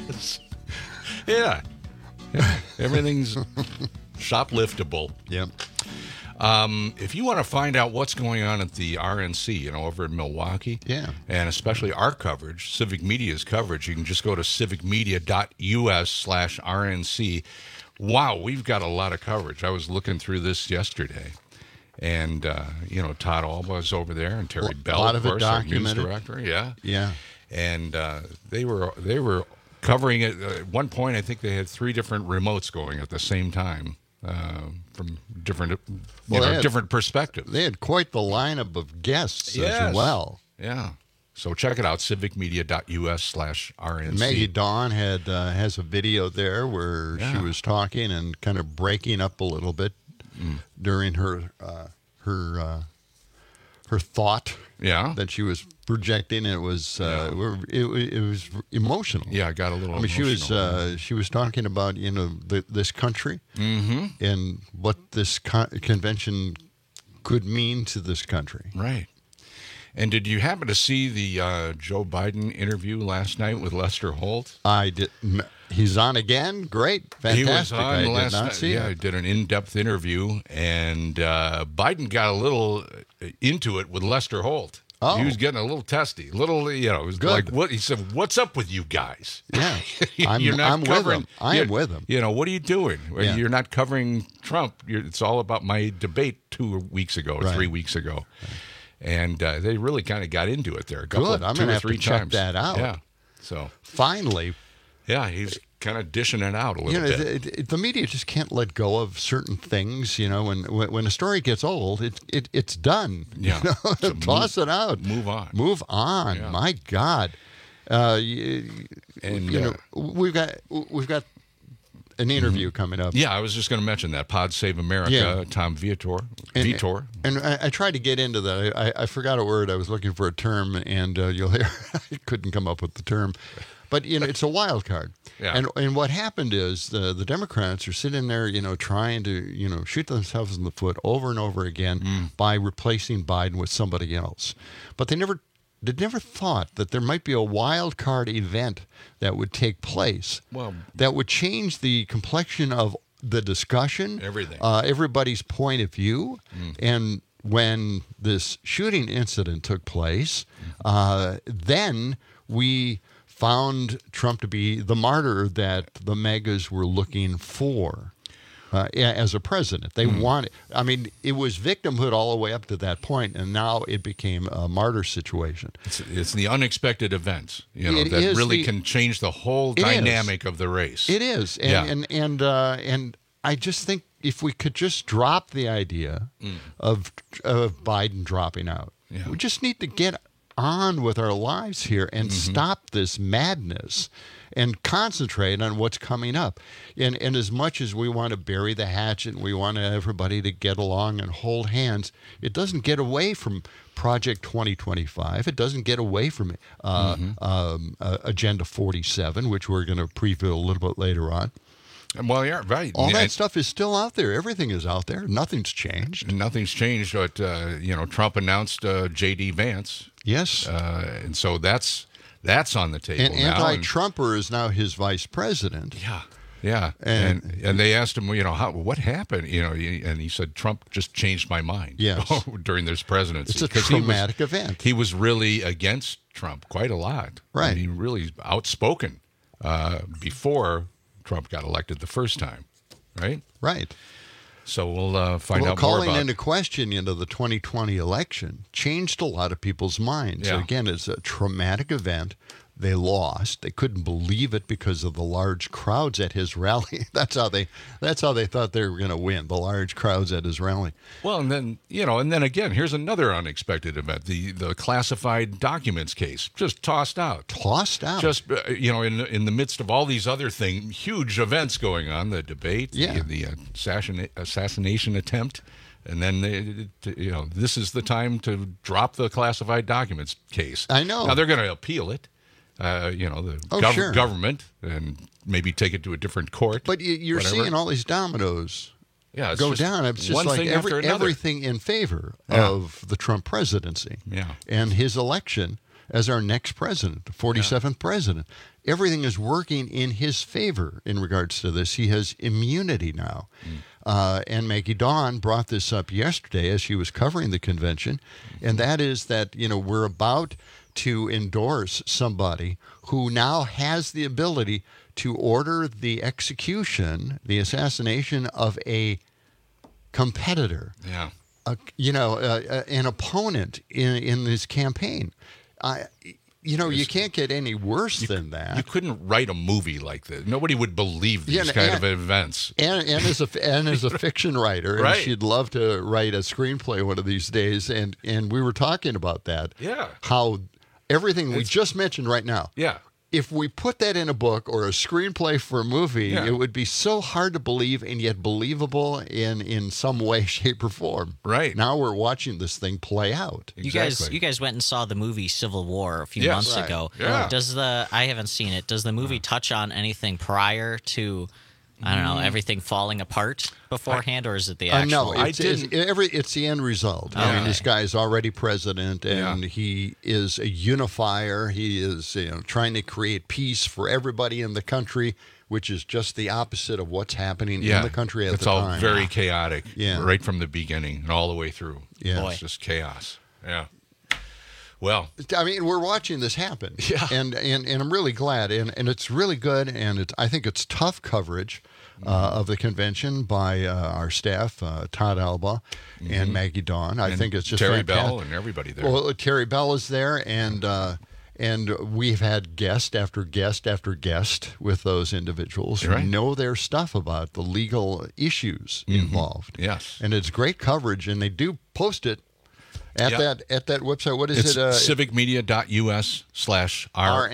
Yeah. Yeah. Everything's shopliftable. Yep. Um, if you want to find out what's going on at the R N C, you know, over in Milwaukee, yeah, and especially our coverage, Civic Media's coverage, you can just go to civicmedia.us slash RNC. Wow, we've got a lot of coverage. I was looking through this yesterday. And, uh, you know, Todd Alba was over there, and Terry Bell, a lot of of course, it our news documented. director. Yeah. Yeah. And uh, they were they were covering it. At one point, I think they had three different remotes going at the same time uh, from different, you Well, they know, had- different perspectives. They had quite the lineup of guests Yes. as well. Yeah. So check it out, civicmedia.us slash RNC. Maggie Dawn had uh, has a video there where Yeah. she was talking and kind of breaking up a little bit Mm. during her uh, her uh, her thought. Yeah. That she was projecting. It was uh, it, it was emotional. Yeah, I got a little I mean, she was emotional. uh, she was talking about you know the, this country Mhm. and what this con- convention could mean to this country. Right. And did you happen to see the uh, Joe Biden interview last night with Lester Holt? I did. m- He's on again. Great, fantastic. He was on I did last not night. see yeah, it. I did an in-depth interview, and uh, Biden got a little into it with Lester Holt. Oh. He was getting a little testy, a little, you know, it was Good. like, what he said, what's up with you guys? Yeah, I'm, You're not I'm with covering, him. I am you're- with him. You know, what are you doing? Well, Yeah. You're not covering Trump. You're, it's all about my debate two weeks ago or Right. three weeks ago. And uh, they really kind of got into it there. A couple, Good. I'm two gonna or have to three check times. that out. Yeah. So Finally, yeah, he's kind of dishing it out a little you know, bit. the, the media just can't let go of certain things. You know, when when, when a story gets old, it, it it's done. Yeah. You know? So Toss move- it out. Move on. Move on. Yeah. My God. Uh, you, And, you uh, know, we've got we've got an interview coming up. Yeah, I was just going to mention that. Pod Save America, Yeah. Tom Viator. And, Vitor. And I, I tried to get into that. I, I forgot a word. I was looking for a term, and uh, you'll hear I couldn't come up with the term. But you know, it's a wild card. Yeah. And and what happened is the the Democrats are sitting there, you know, trying to you know shoot themselves in the foot over and over again Mm. by replacing Biden with somebody else. But they never they never thought that there might be a wild card event that would take place. Well- that would change the complexion of the discussion, Everything. uh, everybody's point of view, Mm. and when this shooting incident took place, uh, then we found Trump to be the martyr that the MAGAs were looking for uh, a- as a president. They Mm. wanted, I mean, it was victimhood all the way up to that point, and now it became a martyr situation. It's, it's the unexpected events, you know, It that is really the- can change the whole It is. dynamic of the race. It is, and Yeah. and and uh, and I just think if we could just drop the idea Mm. of of Biden dropping out, Yeah. we just need to get on with our lives here and Mm-hmm. stop this madness and concentrate on what's coming up. And and as much as we want to bury the hatchet and we want everybody to get along and hold hands, it doesn't get away from Project twenty twenty-five. It doesn't get away from uh, Mm-hmm. um, uh, Agenda forty-seven, which we're going to preview a little bit later on. Well, yeah, right. All And- that stuff is still out there. Everything is out there. Nothing's changed. and nothing's changed. But uh, you know, Trump announced uh, J D Vance. Yes. Uh, and so that's that's on the table And now. and- anti-Trumper is now his vice president. Yeah. Yeah, And- and and they asked him, you know, how what happened, you know, and he said Trump just changed my mind. Yes. during this presidency. It's a 'Cause he was- traumatic event. He was really against Trump quite a lot. Right. And he really outspoken uh, before Trump got elected the first time. Right. Right. So we'll uh, find well, out more calling about. into question, you know, the twenty twenty election changed a lot of people's minds. Yeah. Again, it's a traumatic event. They lost. They couldn't believe it because of the large crowds at his rally. That's how they. That's how they thought they were going to win. The large crowds at his rally. Well, and then you know, and then again, here's another unexpected event: the the classified documents case, just tossed out. Tossed out. Just uh, you know, in in the midst of all these other things, huge events going on, the debate, yeah. the, the assassin, assassination attempt. And then, they, you know, this is the time to drop the classified documents case. I know. Now, they're going to appeal it, uh, you know, the oh, gov- sure. government, and maybe take it to a different court. But you, you're whatever. seeing all these dominoes yeah, it's go just down. It's just one like thing every, after another. everything in favor Yeah. of the Trump presidency Yeah. and his election as our next president, the forty-seventh yeah. president. Everything is working in his favor in regards to this. He has immunity now. Mm. Uh, and Maggie Dawn brought this up yesterday as she was covering the convention, and that is that, you know, we're about to endorse somebody who now has the ability to order the execution, the assassination of a competitor, yeah, a, you know, uh, an opponent in in this campaign. I. You know, you can't get any worse you, than that. You couldn't write a movie like this. Nobody would believe these yeah, kind and, of events. And, and as a and as a fiction writer, right. and she'd love to write a screenplay one of these days. And and we were talking about that. Yeah. How everything it's, we just mentioned right now. Yeah. If we put that in a book or a screenplay for a movie, yeah. it would be so hard to believe and yet believable in, in some way, shape, or form. Right. Now we're watching this thing play out. You exactly. guys you guys went and saw the movie Civil War a few yes. months right. ago. Yeah. Does the I haven't seen it. Does the movie touch on anything prior to I don't know, everything falling apart beforehand, or is it the actual? Uh, no, it's, it's, every, it's the end result. Okay. I mean, this guy is already president, and yeah. he is a unifier. He is, you know, trying to create peace for everybody in the country, which is just the opposite of what's happening yeah. in the country at it's the time. It's all very chaotic, yeah. right from the beginning and all the way through. Yeah. It's just chaos. Yeah. Well, I mean, we're watching this happen, yeah. and, and and I'm really glad, and, and it's really good, and it's, I think it's tough coverage uh, of the convention by uh, our staff, uh, Todd Alba mm-hmm. and Maggie Dawn. I and think it's just Terry fantastic. Bell and everybody there. Well, Terry Bell is there, and uh, and we've had guest after guest after guest with those individuals who right. know their stuff about the legal issues mm-hmm. involved. Yes, and it's great coverage, and they do post it. At yep. that at that website, what is it's it? Uh, civicmedia.us slash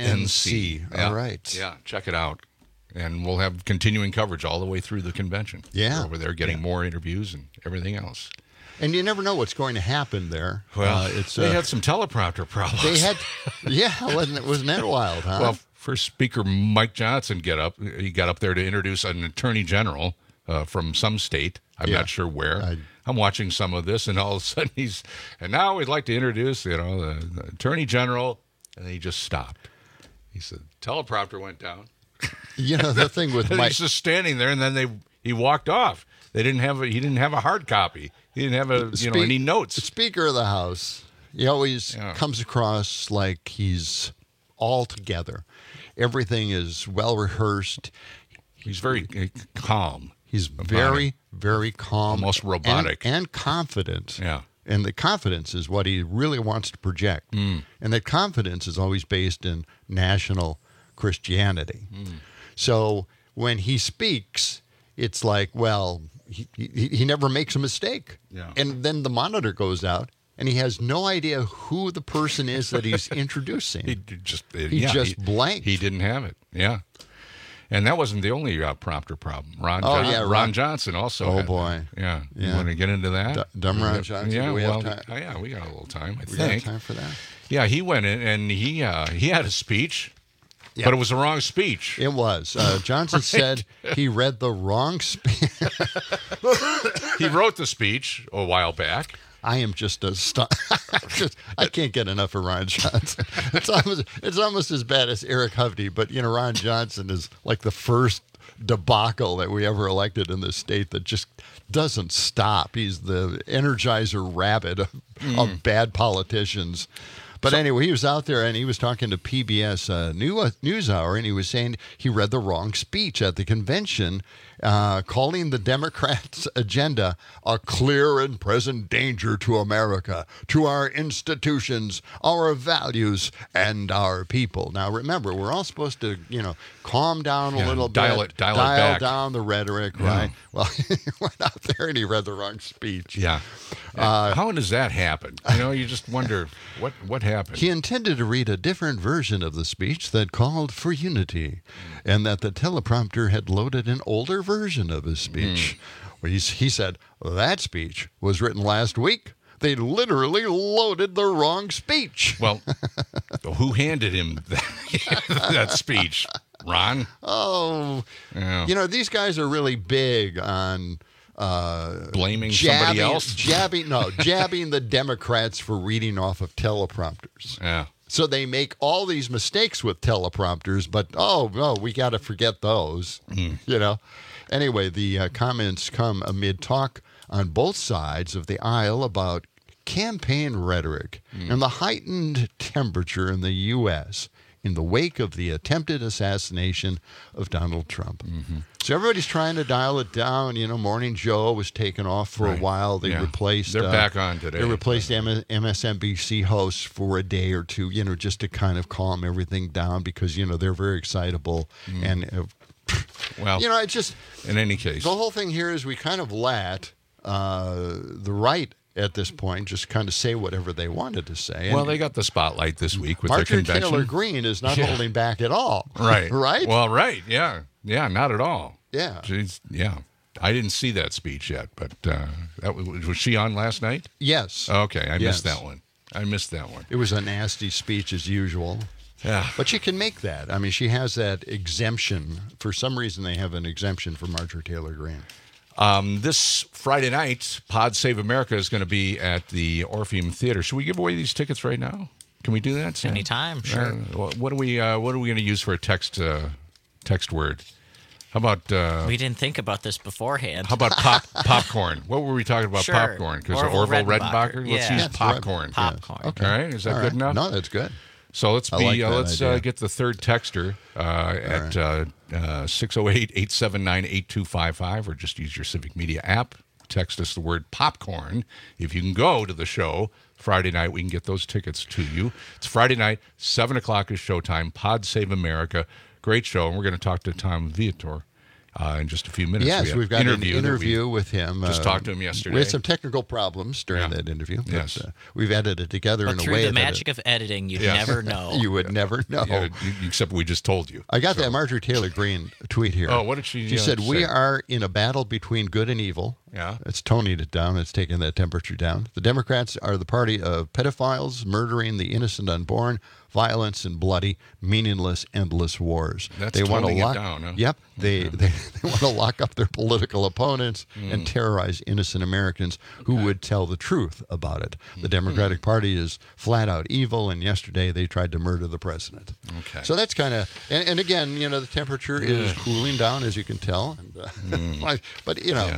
RNC. All right. Yeah, check it out. And we'll have continuing coverage all the way through the convention. Yeah. We're over there getting yeah. more interviews and everything else. And you never know what's going to happen there. Well, uh, it's, they uh, had some teleprompter problems. They had, yeah, wasn't, wasn't that wild, huh? Well, first Speaker Mike Johnson get up. He got up there to introduce an attorney general uh, from some state. I'm yeah. not sure where. I, I'm watching some of this, and all of a sudden he's, and now we'd like to introduce, you know, the, the Attorney General, and he just stopped. He said, teleprompter went down. You know, the thing with Mike. He's just standing there, and then they he walked off. They didn't have a, he didn't have a hard copy. He didn't have a, you Speak, know, any notes. Speaker of the House, he always yeah. comes across like he's all together. Everything is well rehearsed. He's very uh, calm. He's very, very calm. Almost robotic. And, and confident. Yeah. And the confidence is what he really wants to project. Mm. And that confidence is always based in national Christianity. Mm. So when he speaks, it's like, well, he, he, he never makes a mistake. Yeah. And then the monitor goes out, and he has no idea who the person is that he's introducing. He just, he yeah, just he, blanked. He didn't have it. Yeah. And that wasn't the only uh, prompter problem. Ron, oh, John- yeah, Ron, Ron Johnson also. Oh, had boy. That. Yeah. yeah. You want to get into that? D- dumb Ron Johnson. Yeah, Do we well, have time? Oh, yeah, we got a little time, I we think. got time for that? Yeah, he went in and he uh, he had a speech, yeah. but it was the wrong speech. It was. Uh, Johnson right? said he read the wrong speech. He wrote the speech a while back. I am just a stu- just, I can't get enough of Ron Johnson. It's almost it's almost as bad as Eric Hovde, but you know Ron Johnson is like the first debacle that we ever elected in this state that just doesn't stop. He's the Energizer rabbit of, mm. of bad politicians. But so, anyway, he was out there and he was talking to P B S uh, New, uh, NewsHour, and he was saying he read the wrong speech at the convention, uh, calling the Democrats' agenda a clear and present danger to America, to our institutions, our values, and our people. Now, remember, we're all supposed to, you know, calm down a yeah, little dial bit, it, dial, dial it back. down the rhetoric, yeah. right? Well, he went out there and he read the wrong speech. Yeah. Uh, How does that happen? You know, you just wonder what what happened. He intended to read a different version of the speech that called for unity, and that the teleprompter had loaded an older version of his speech. Mm. Well, he, he said, that speech was written last week. They literally loaded the wrong speech. Well, who handed him that, that speech? Ron? Oh, yeah. You know, these guys are really big on... Uh, Blaming jabbing, somebody else? Jabbing, no, jabbing the Democrats for reading off of teleprompters. Yeah. So they make all these mistakes with teleprompters, but, oh, no, we got to forget those, mm. you know. Anyway, the uh, comments come amid talk on both sides of the aisle about campaign rhetoric mm. and the heightened temperature in the U S in the wake of the attempted assassination of Donald Trump. Mm-hmm. So everybody's trying to dial it down. You know, Morning Joe was taken off for right. a while. They yeah. replaced... They're uh, back on today. They replaced M S N B C hosts for a day or two, you know, just to kind of calm everything down because, you know, they're very excitable. Mm. And, uh, well, you know, it's just... In any case... The whole thing here is we kind of let uh, the right... at this point, just kind of say whatever they wanted to say. Well, and they got the spotlight this week with Marjorie the convention. Taylor Greene is not yeah. holding back at all. Right. right? Well, right. Yeah. Yeah, not at all. Yeah. She's, yeah. I didn't see that speech yet, but uh, that was, was she on last night? Yes. Okay, I yes. missed that one. I missed that one. It was a nasty speech as usual. Yeah. But she can make that. I mean, she has that exemption. For some reason, they have an exemption for Marjorie Taylor Greene. Um, this Friday night, Pod Save America is going to be at the Orpheum Theater. Should we give away these tickets right now? Can we do that, Sam? Anytime, sure. Uh, what are we? Uh, what are we going to use for a text uh, text word? How about? Uh, we didn't think about this beforehand. How about pop popcorn? What were we talking about? Sure. Popcorn because Orville Orville Redenbacher. Redenbacher. Let's Yeah. use That's popcorn. Popcorn. Yes. Okay. All right. Is that All good right. enough? No, that's good. So let's I be like uh, that let's uh, idea. get the third texter uh, at uh, uh, six oh eight, eight seven nine, eight two five five, or just use your Civic Media app. Text us the word popcorn. If you can go to the show Friday night, we can get those tickets to you. It's Friday night, seven o'clock is showtime. Pod Save America. Great show. And we're going to talk to Tom Viator uh, in just a few minutes. Yes, we we've got interview an interview we with him. Just uh, talked to him yesterday. We had some technical problems during Yeah. that interview. But, Yes. uh, we've edited together But in a through way the that magic it, of editing, you'd Yeah. never know. you would never know. Yeah, you- except we just told you. I got that Marjorie Taylor Greene tweet here. Oh, what did she, She uh, said, "We say? are in a battle between good and evil." Yeah. It's toning it down. It's taking that temperature down. The Democrats are the party of pedophiles, murdering the innocent unborn, violence and bloody, meaningless, endless wars. That's they want to toning it lock. down, huh? Yep. They, they they want to lock up their political opponents Mm. and terrorize innocent Americans who would tell the truth about it. The Democratic Party is flat out evil, and yesterday they tried to murder the president. Okay. So that's kind of, and, and again, you know, the temperature is cooling down, as you can tell. And, uh, Mm. but you know, Yeah.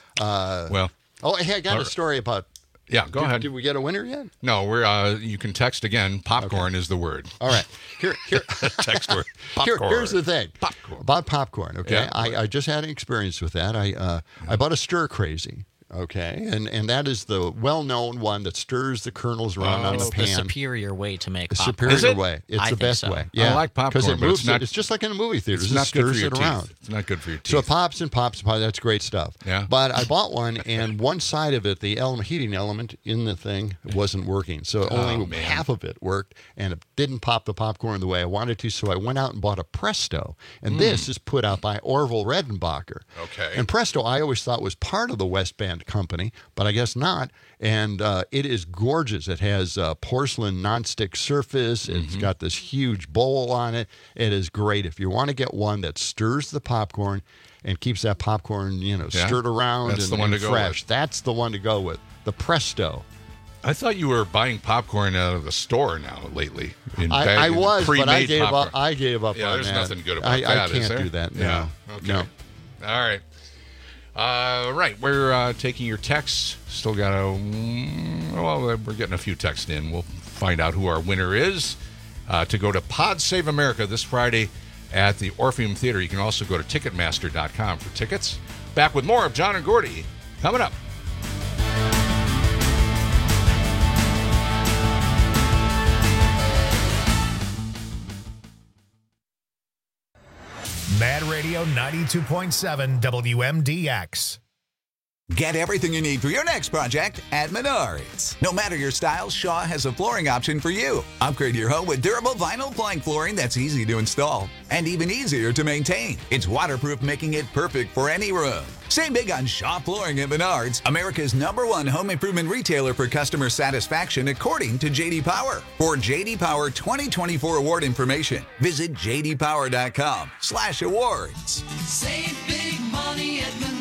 uh, Well, oh, hey, I got all a right. story about. Yeah, go did, ahead. Did we get a winner yet? No, we're. Uh, you can text again. Popcorn is the word. All right. Here, here, Text word. here Popcorn. here's the thing. Popcorn. About popcorn. Okay, Yeah. I, I just had an experience with that. I uh, I bought a Stir Crazy. Okay, and and that is the well-known one that stirs the kernels around on It's the the pan. superior way to make The popcorn. superior Is it? way. It's I the think best so. way. I Yeah, like popcorn, because it but moves. it's not- It's just like in a movie theater. It's It not good for stirs your it teeth. around. It's not good for your teeth. So it pops and pops and pops. That's great stuff. Yeah. But I bought one, and one side of it, the element, heating element in the thing, wasn't working. So only Oh, man. half of it worked, and it didn't pop the popcorn the way I wanted to. So I went out and bought a Presto, and this is put out by Orville Redenbacher. Okay. And Presto, I always thought was part of the West Band Company, but I guess not. And uh, it is gorgeous. It has a porcelain nonstick surface. It's got this huge bowl on it. It is great. If you want to get one that stirs the popcorn and keeps that popcorn, you know, Yeah. stirred around That's and, the one and to go fresh, with. that's the one to go with. The Presto. I thought you were buying popcorn out of the store now lately. In I, bag- I in was, but I pre-made gave popcorn. up. I gave up Yeah, on there's that. nothing good about I, that, I is can't there? do that. Yeah. No. Okay. No. All right. Uh, right, we're uh, taking your texts. Still got a well, we're getting a few texts in. We'll find out who our winner is uh, to go to Pod Save America this Friday at the Orpheum Theater. You can also go to Ticketmaster dot com for tickets. Back with more of John and Gordy coming up. Mad Radio ninety-two point seven W M D X. Get everything you need for your next project at Menards. No matter your style, Shaw has a flooring option for you. Upgrade your home with durable vinyl plank flooring that's easy to install and even easier to maintain. It's waterproof, making it perfect for any room. Save big on Shaw Flooring at Menards, America's number one home improvement retailer for customer satisfaction according to J D Power. For J D Power twenty twenty-four award information, visit j d power dot com slash awards. Save big money at Menards.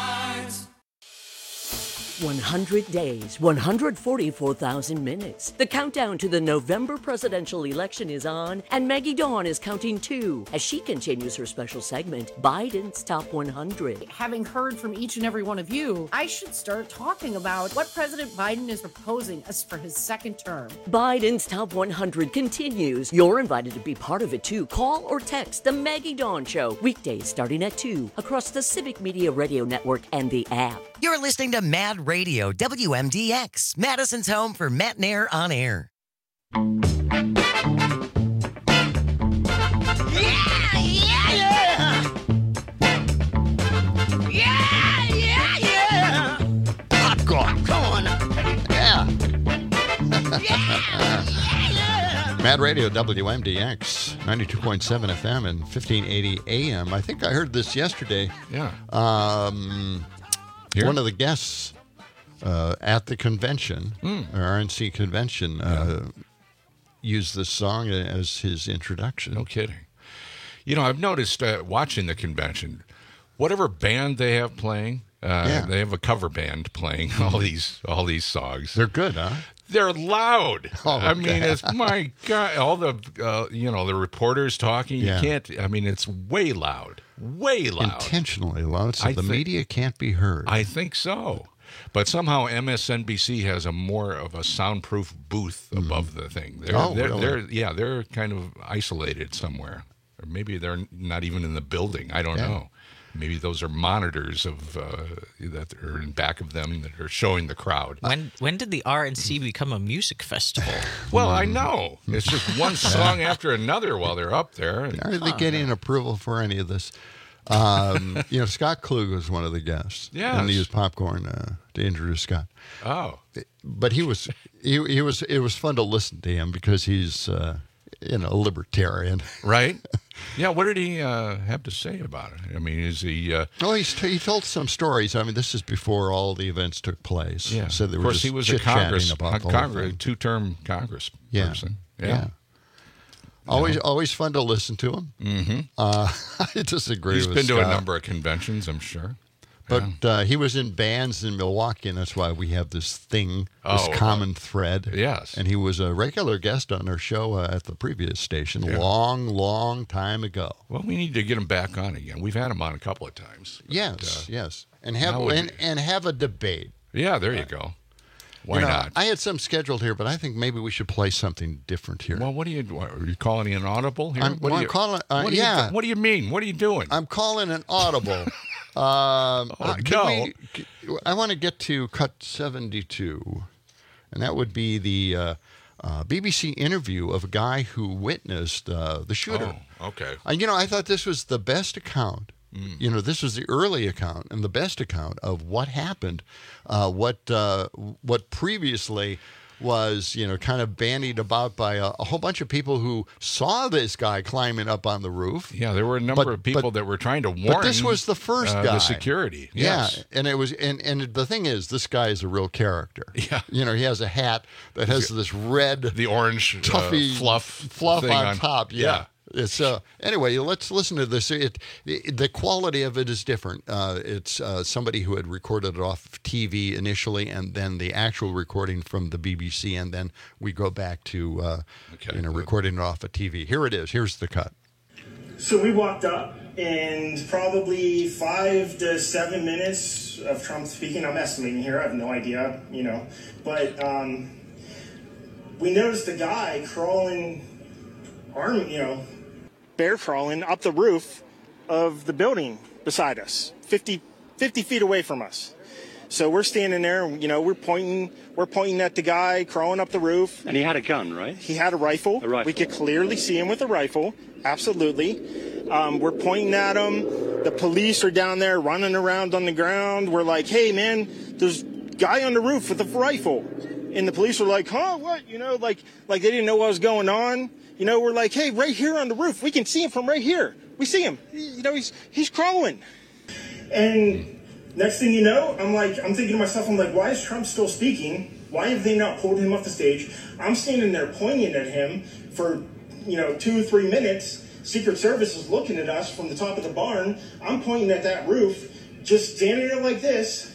one hundred days, one hundred forty-four thousand minutes. The countdown to the November presidential election is on, and Maggie Dawn is counting too as she continues her special segment, Biden's Top one hundred. Having heard from each and every one of you, I should start talking about what President Biden is proposing as for his second term. Biden's Top one hundred continues. You're invited to be part of it too. Call or text the Maggie Dawn Show, weekdays starting at two, across the Civic Media Radio Network and the app. You're listening to Mad Radio, W M D X, Madison's home for Matt Nair on air. Yeah, yeah, yeah! Yeah, yeah, yeah! Popcorn. Come on. Yeah. Yeah, yeah, yeah! Mad Radio, W M D X, ninety-two point seven F M and fifteen eighty A M. I think I heard this yesterday. Yeah. Um, Here? One of the guests uh, at the convention, Mm. R N C convention, uh, used this song as his introduction. No kidding. You know, I've noticed uh, watching the convention, whatever band they have playing, uh, Yeah. they have a cover band playing all these all these songs. They're good, huh? They're loud. Oh, I mean, God. it's my God. All the uh, you know the reporters talking. Yeah. You can't. I mean, it's way loud, way loud. Intentionally loud, so I the think- media can't be heard. I think so. But somehow M S N B C has a more of a soundproof booth above the thing. They're, Oh, they're, really? they're yeah, they're kind of isolated somewhere, or maybe they're not even in the building. I don't Yeah. know. Maybe those are monitors of uh, that are in back of them that are showing the crowd. When when did the R N C become a music festival? Well, I know it's just one song after another while they're up there. And, Are they getting approval for any of this? Um, you know, Scott Klug was one of the guests. Yes. And he used popcorn uh, to introduce Scott. Oh. But he was he, he was it was fun to listen to him because he's uh, you know a libertarian, right? Yeah. What did he uh, have to say about it? I mean, is he? Uh, Oh, he's t- he told some stories. I mean, this is before all the events took place. yeah. So they of were course, just he was a chit-chatting Congress, about a the whole Congress, thing. two-term Congress Yeah. person. Yeah. Yeah. Always, always fun to listen to him. Mm-hmm. Uh, I disagree He's with been to a Scott. number of conventions, I'm sure. But uh, he was in bands in Milwaukee, and that's why we have this thing, this Oh, common thread. Yes. And he was a regular guest on our show uh, at the previous station, Yeah. long, long time ago. Well, we need to get him back on again. We've had him on a couple of times. but, Yes, uh, yes, and have now would and, be- and have a debate. Yeah, there you go. Why You know, not? I had some scheduled here, but I think maybe we should play something different here. Well, what are you? What, are you calling an audible here? I'm, what well, do I'm you, calling. Uh, what do you- yeah, what do you mean? What are you doing? I'm calling an audible. um, Oh, uh, can no. we- c- I want to get to cut seventy-two, and that would be the uh, uh, B B C interview of a guy who witnessed uh, the shooter. Oh, okay. Uh, you know, I thought this was the best account. Mm. You know, this was the early account and the best account of what happened, uh, what uh, what previously was, you know, kind of bandied about by a, a whole bunch of people who saw this guy climbing up on the roof. Yeah, there were a number But- of people but- that were trying to warn. But this was the first uh, guy. the security. Yeah, Yes. and it was, and and the thing is, this guy is a real character. Yeah. You know, he has a hat that has this red, the orange uh, toughy fluff fluff thing on, on- top. Yeah. yeah. It's uh, anyway. Let's listen to this. It, it the quality of it is different. Uh, it's uh, somebody who had recorded it off of T V initially, and then the actual recording from the B B C, and then we go back to uh, Okay, you know good. recording it off of T V. Here it is. Here's the cut. So we walked up, and probably five to seven minutes of Trump speaking. I'm estimating here. I have no idea, you know, but um, we noticed a guy crawling, arm, you know, bear crawling up the roof of the building beside us, fifty, fifty feet away from us. So we're standing there, and, you know, we're pointing, we're pointing at the guy crawling up the roof. And he had a gun, right? He had a rifle. A rifle. We could clearly see him with a rifle. Absolutely. Um, we're pointing at him. The police are down there running around on the ground. We're like, hey, man, there's a guy on the roof with a rifle. And the police are like, huh, what? You know, like, like they didn't know what was going on. You know, we're like, hey, right here on the roof. We can see him from right here. We see him. You know, he's he's crawling. And next thing you know, I'm like, I'm thinking to myself, I'm like, why is Trump still speaking? Why have they not pulled him off the stage? I'm standing there pointing at him for, you know, two, three minutes. Secret Service is looking at us from the top of the barn. I'm pointing at that roof, just standing there like this.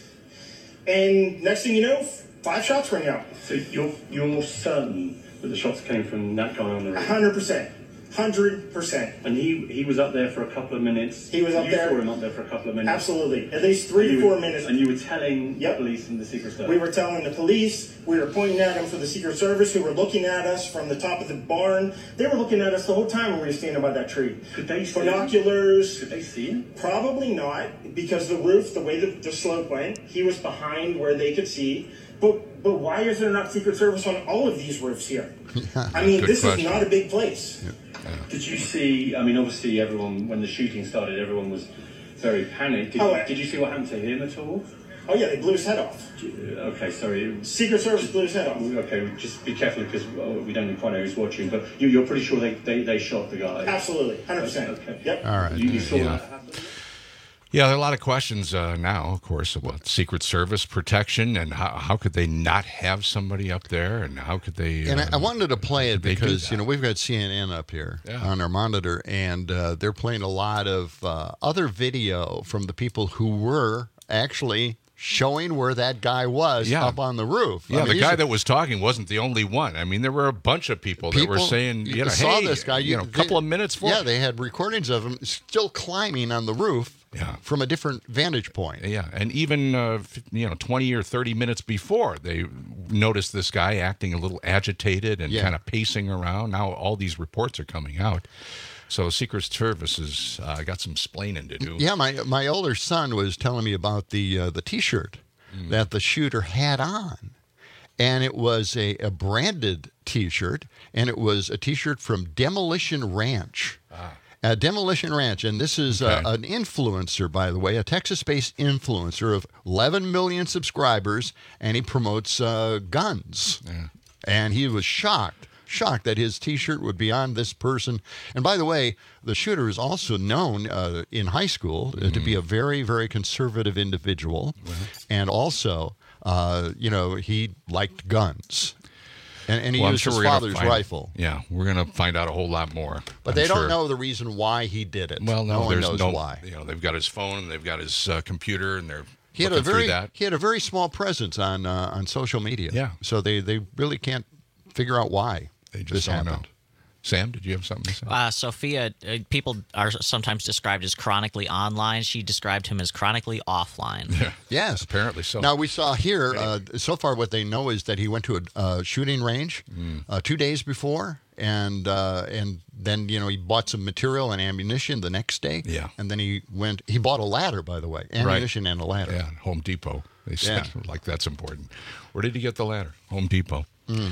And next thing you know, five shots ring out. So you're, you're certain that the shots came from that guy on the roof? one hundred percent. one hundred percent. And he he was up there for a couple of minutes. He was up you there. You saw him up there for a couple of minutes. Absolutely. At least three and to four were, minutes. And you were telling yep. the police and the Secret Service? We were telling the police. We were pointing at them for the Secret Service, who were looking at us from the top of the barn. They were looking at us the whole time when we were standing by that tree. Could they see Binoculars. Him? Could they see him? Probably not, because the roof, the way the, the slope went, he was behind where they could see. But but why is there not Secret Service on all of these roofs here? I mean, Good this question. is not a big place. Yeah. Did you see, I mean, obviously everyone, when the shooting started, everyone was very panicked. Did, Oh, you, did you see what happened to him at all? Oh, yeah, they blew his head off. Okay, sorry. Secret Service blew his head off. Okay, just be careful because well, we don't quite know who's watching, but you, you're pretty sure they, they, they shot the guy? Absolutely, one hundred percent. Okay. Yep. All right. You, you saw yeah. that happen? Yeah, there are a lot of questions uh, now, of course, about Secret Service protection and how, how could they not have somebody up there, and how could they... And uh, I, I wanted to play it they do because, that? you know, we've got C N N up here Yeah. on our monitor, and uh, they're playing a lot of uh, other video from the people who were actually showing where that guy was Yeah. up on the roof. Yeah, I mean, the he's guy a- that was talking wasn't the only one. I mean, there were a bunch of people, that were People saying, you know, saw hey, this guy. you know, a they- couple of minutes for Yeah, they had recordings of him still climbing on the roof Yeah. from a different vantage point. Yeah, and even uh, f- you know, twenty or thirty minutes before, they noticed this guy acting a little agitated and Yeah. kind of pacing around. Now all these reports are coming out, so Secret Service has uh, got some splaining to do. Yeah, my my older son was telling me about the uh, the T-shirt Mm. that the shooter had on, and it was a, a branded T-shirt, and it was a T-shirt from Demolition Ranch. Ah. Uh, Demolition Ranch, and this is uh, Okay. an influencer, by the way, a Texas-based influencer of eleven million subscribers, and he promotes uh, guns. Yeah. And he was shocked, shocked that his T-shirt would be on this person. And by the way, the shooter is also known uh, in high school uh, to be a very, very conservative individual, and also, uh, you know, he liked guns. And, and he Well, I'm used sure his we're gonna father's find- rifle. Yeah, we're going to find out a whole lot more. But I'm they don't sure. know the reason why he did it. Well, no, one there's knows no. why. You know, they've got his phone, they've got his uh, computer, and they're He had a looking through very that. he had a very small presence on uh, on social media. Yeah. So they, they really can't figure out why They just this don't happened. know. Sam, did you have something to say? Uh, Sophia, uh, people are sometimes described as chronically online. She described him as chronically offline. Yeah. Yes. Apparently so. Now, we saw here, uh, so far what they know is that he went to a uh, shooting range Mm. uh, two days before, and uh, and then, you know, he bought some material and ammunition the next day. Yeah. And then he went, he bought a ladder, by the way, ammunition and a ladder. Yeah, Home Depot. They said, Yeah. like, that's important. Where did he get the ladder? Home Depot. Mm.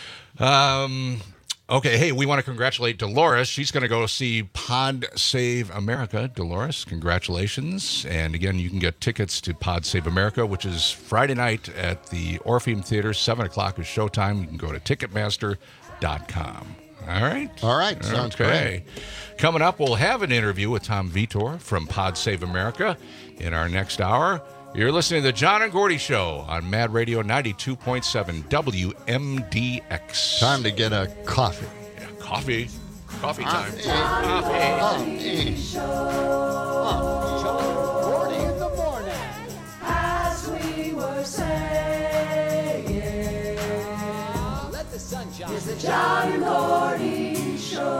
Um, okay, hey, we want to congratulate Dolores. She's going to go see Pod Save America. Dolores, congratulations. And again, you can get tickets to Pod Save America, which is Friday night at the Orpheum Theater. seven o'clock is showtime. You can go to ticketmaster dot com. All right? All right, sounds okay. Coming up, we'll have an interview with Tom Vitor from Pod Save America in our next hour. You're listening to the John and Gordy Show on Mad Radio ninety-two point seven W M D X. Time to get a coffee. Yeah, coffee. Coffee time. Coffee. Gordy in the morning. As we were saying, let the sun shine. It's the John and Gordy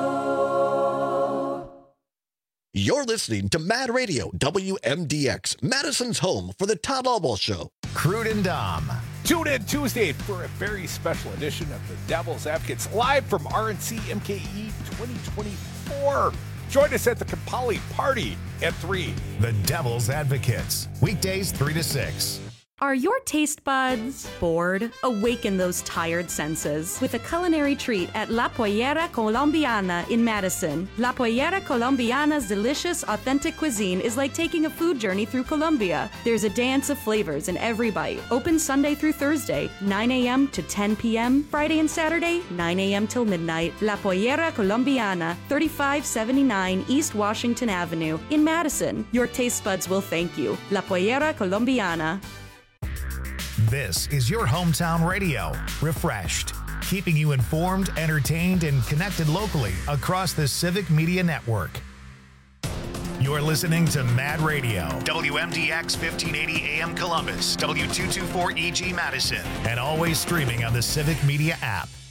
Show. You're listening to Mad Radio, W M D X, Madison's home for the Todd Albaugh Show. Crude and Dom. Tune in Tuesday for a very special edition of the Devil's Advocates live from R N C M K E twenty twenty-four. Join us at the Kampali Party at three. The Devil's Advocates, weekdays three to six. Are your taste buds bored? Awaken those tired senses with a culinary treat at La Pollera Colombiana in Madison. La Pollera Colombiana's delicious, authentic cuisine is like taking a food journey through Colombia. There's a dance of flavors in every bite. Open Sunday through Thursday, nine a.m. to ten p.m. Friday and Saturday, nine a.m. till midnight. La Pollera Colombiana, thirty-five seventy-nine East Washington Avenue in Madison. Your taste buds will thank you. La Pollera Colombiana. This is your hometown radio, Refreshed, keeping you informed, entertained, and connected locally across the Civic Media Network. You're listening to Mad Radio, W M D X fifteen eighty A M Columbus, W two twenty-four E G Madison, and always streaming on the Civic Media app.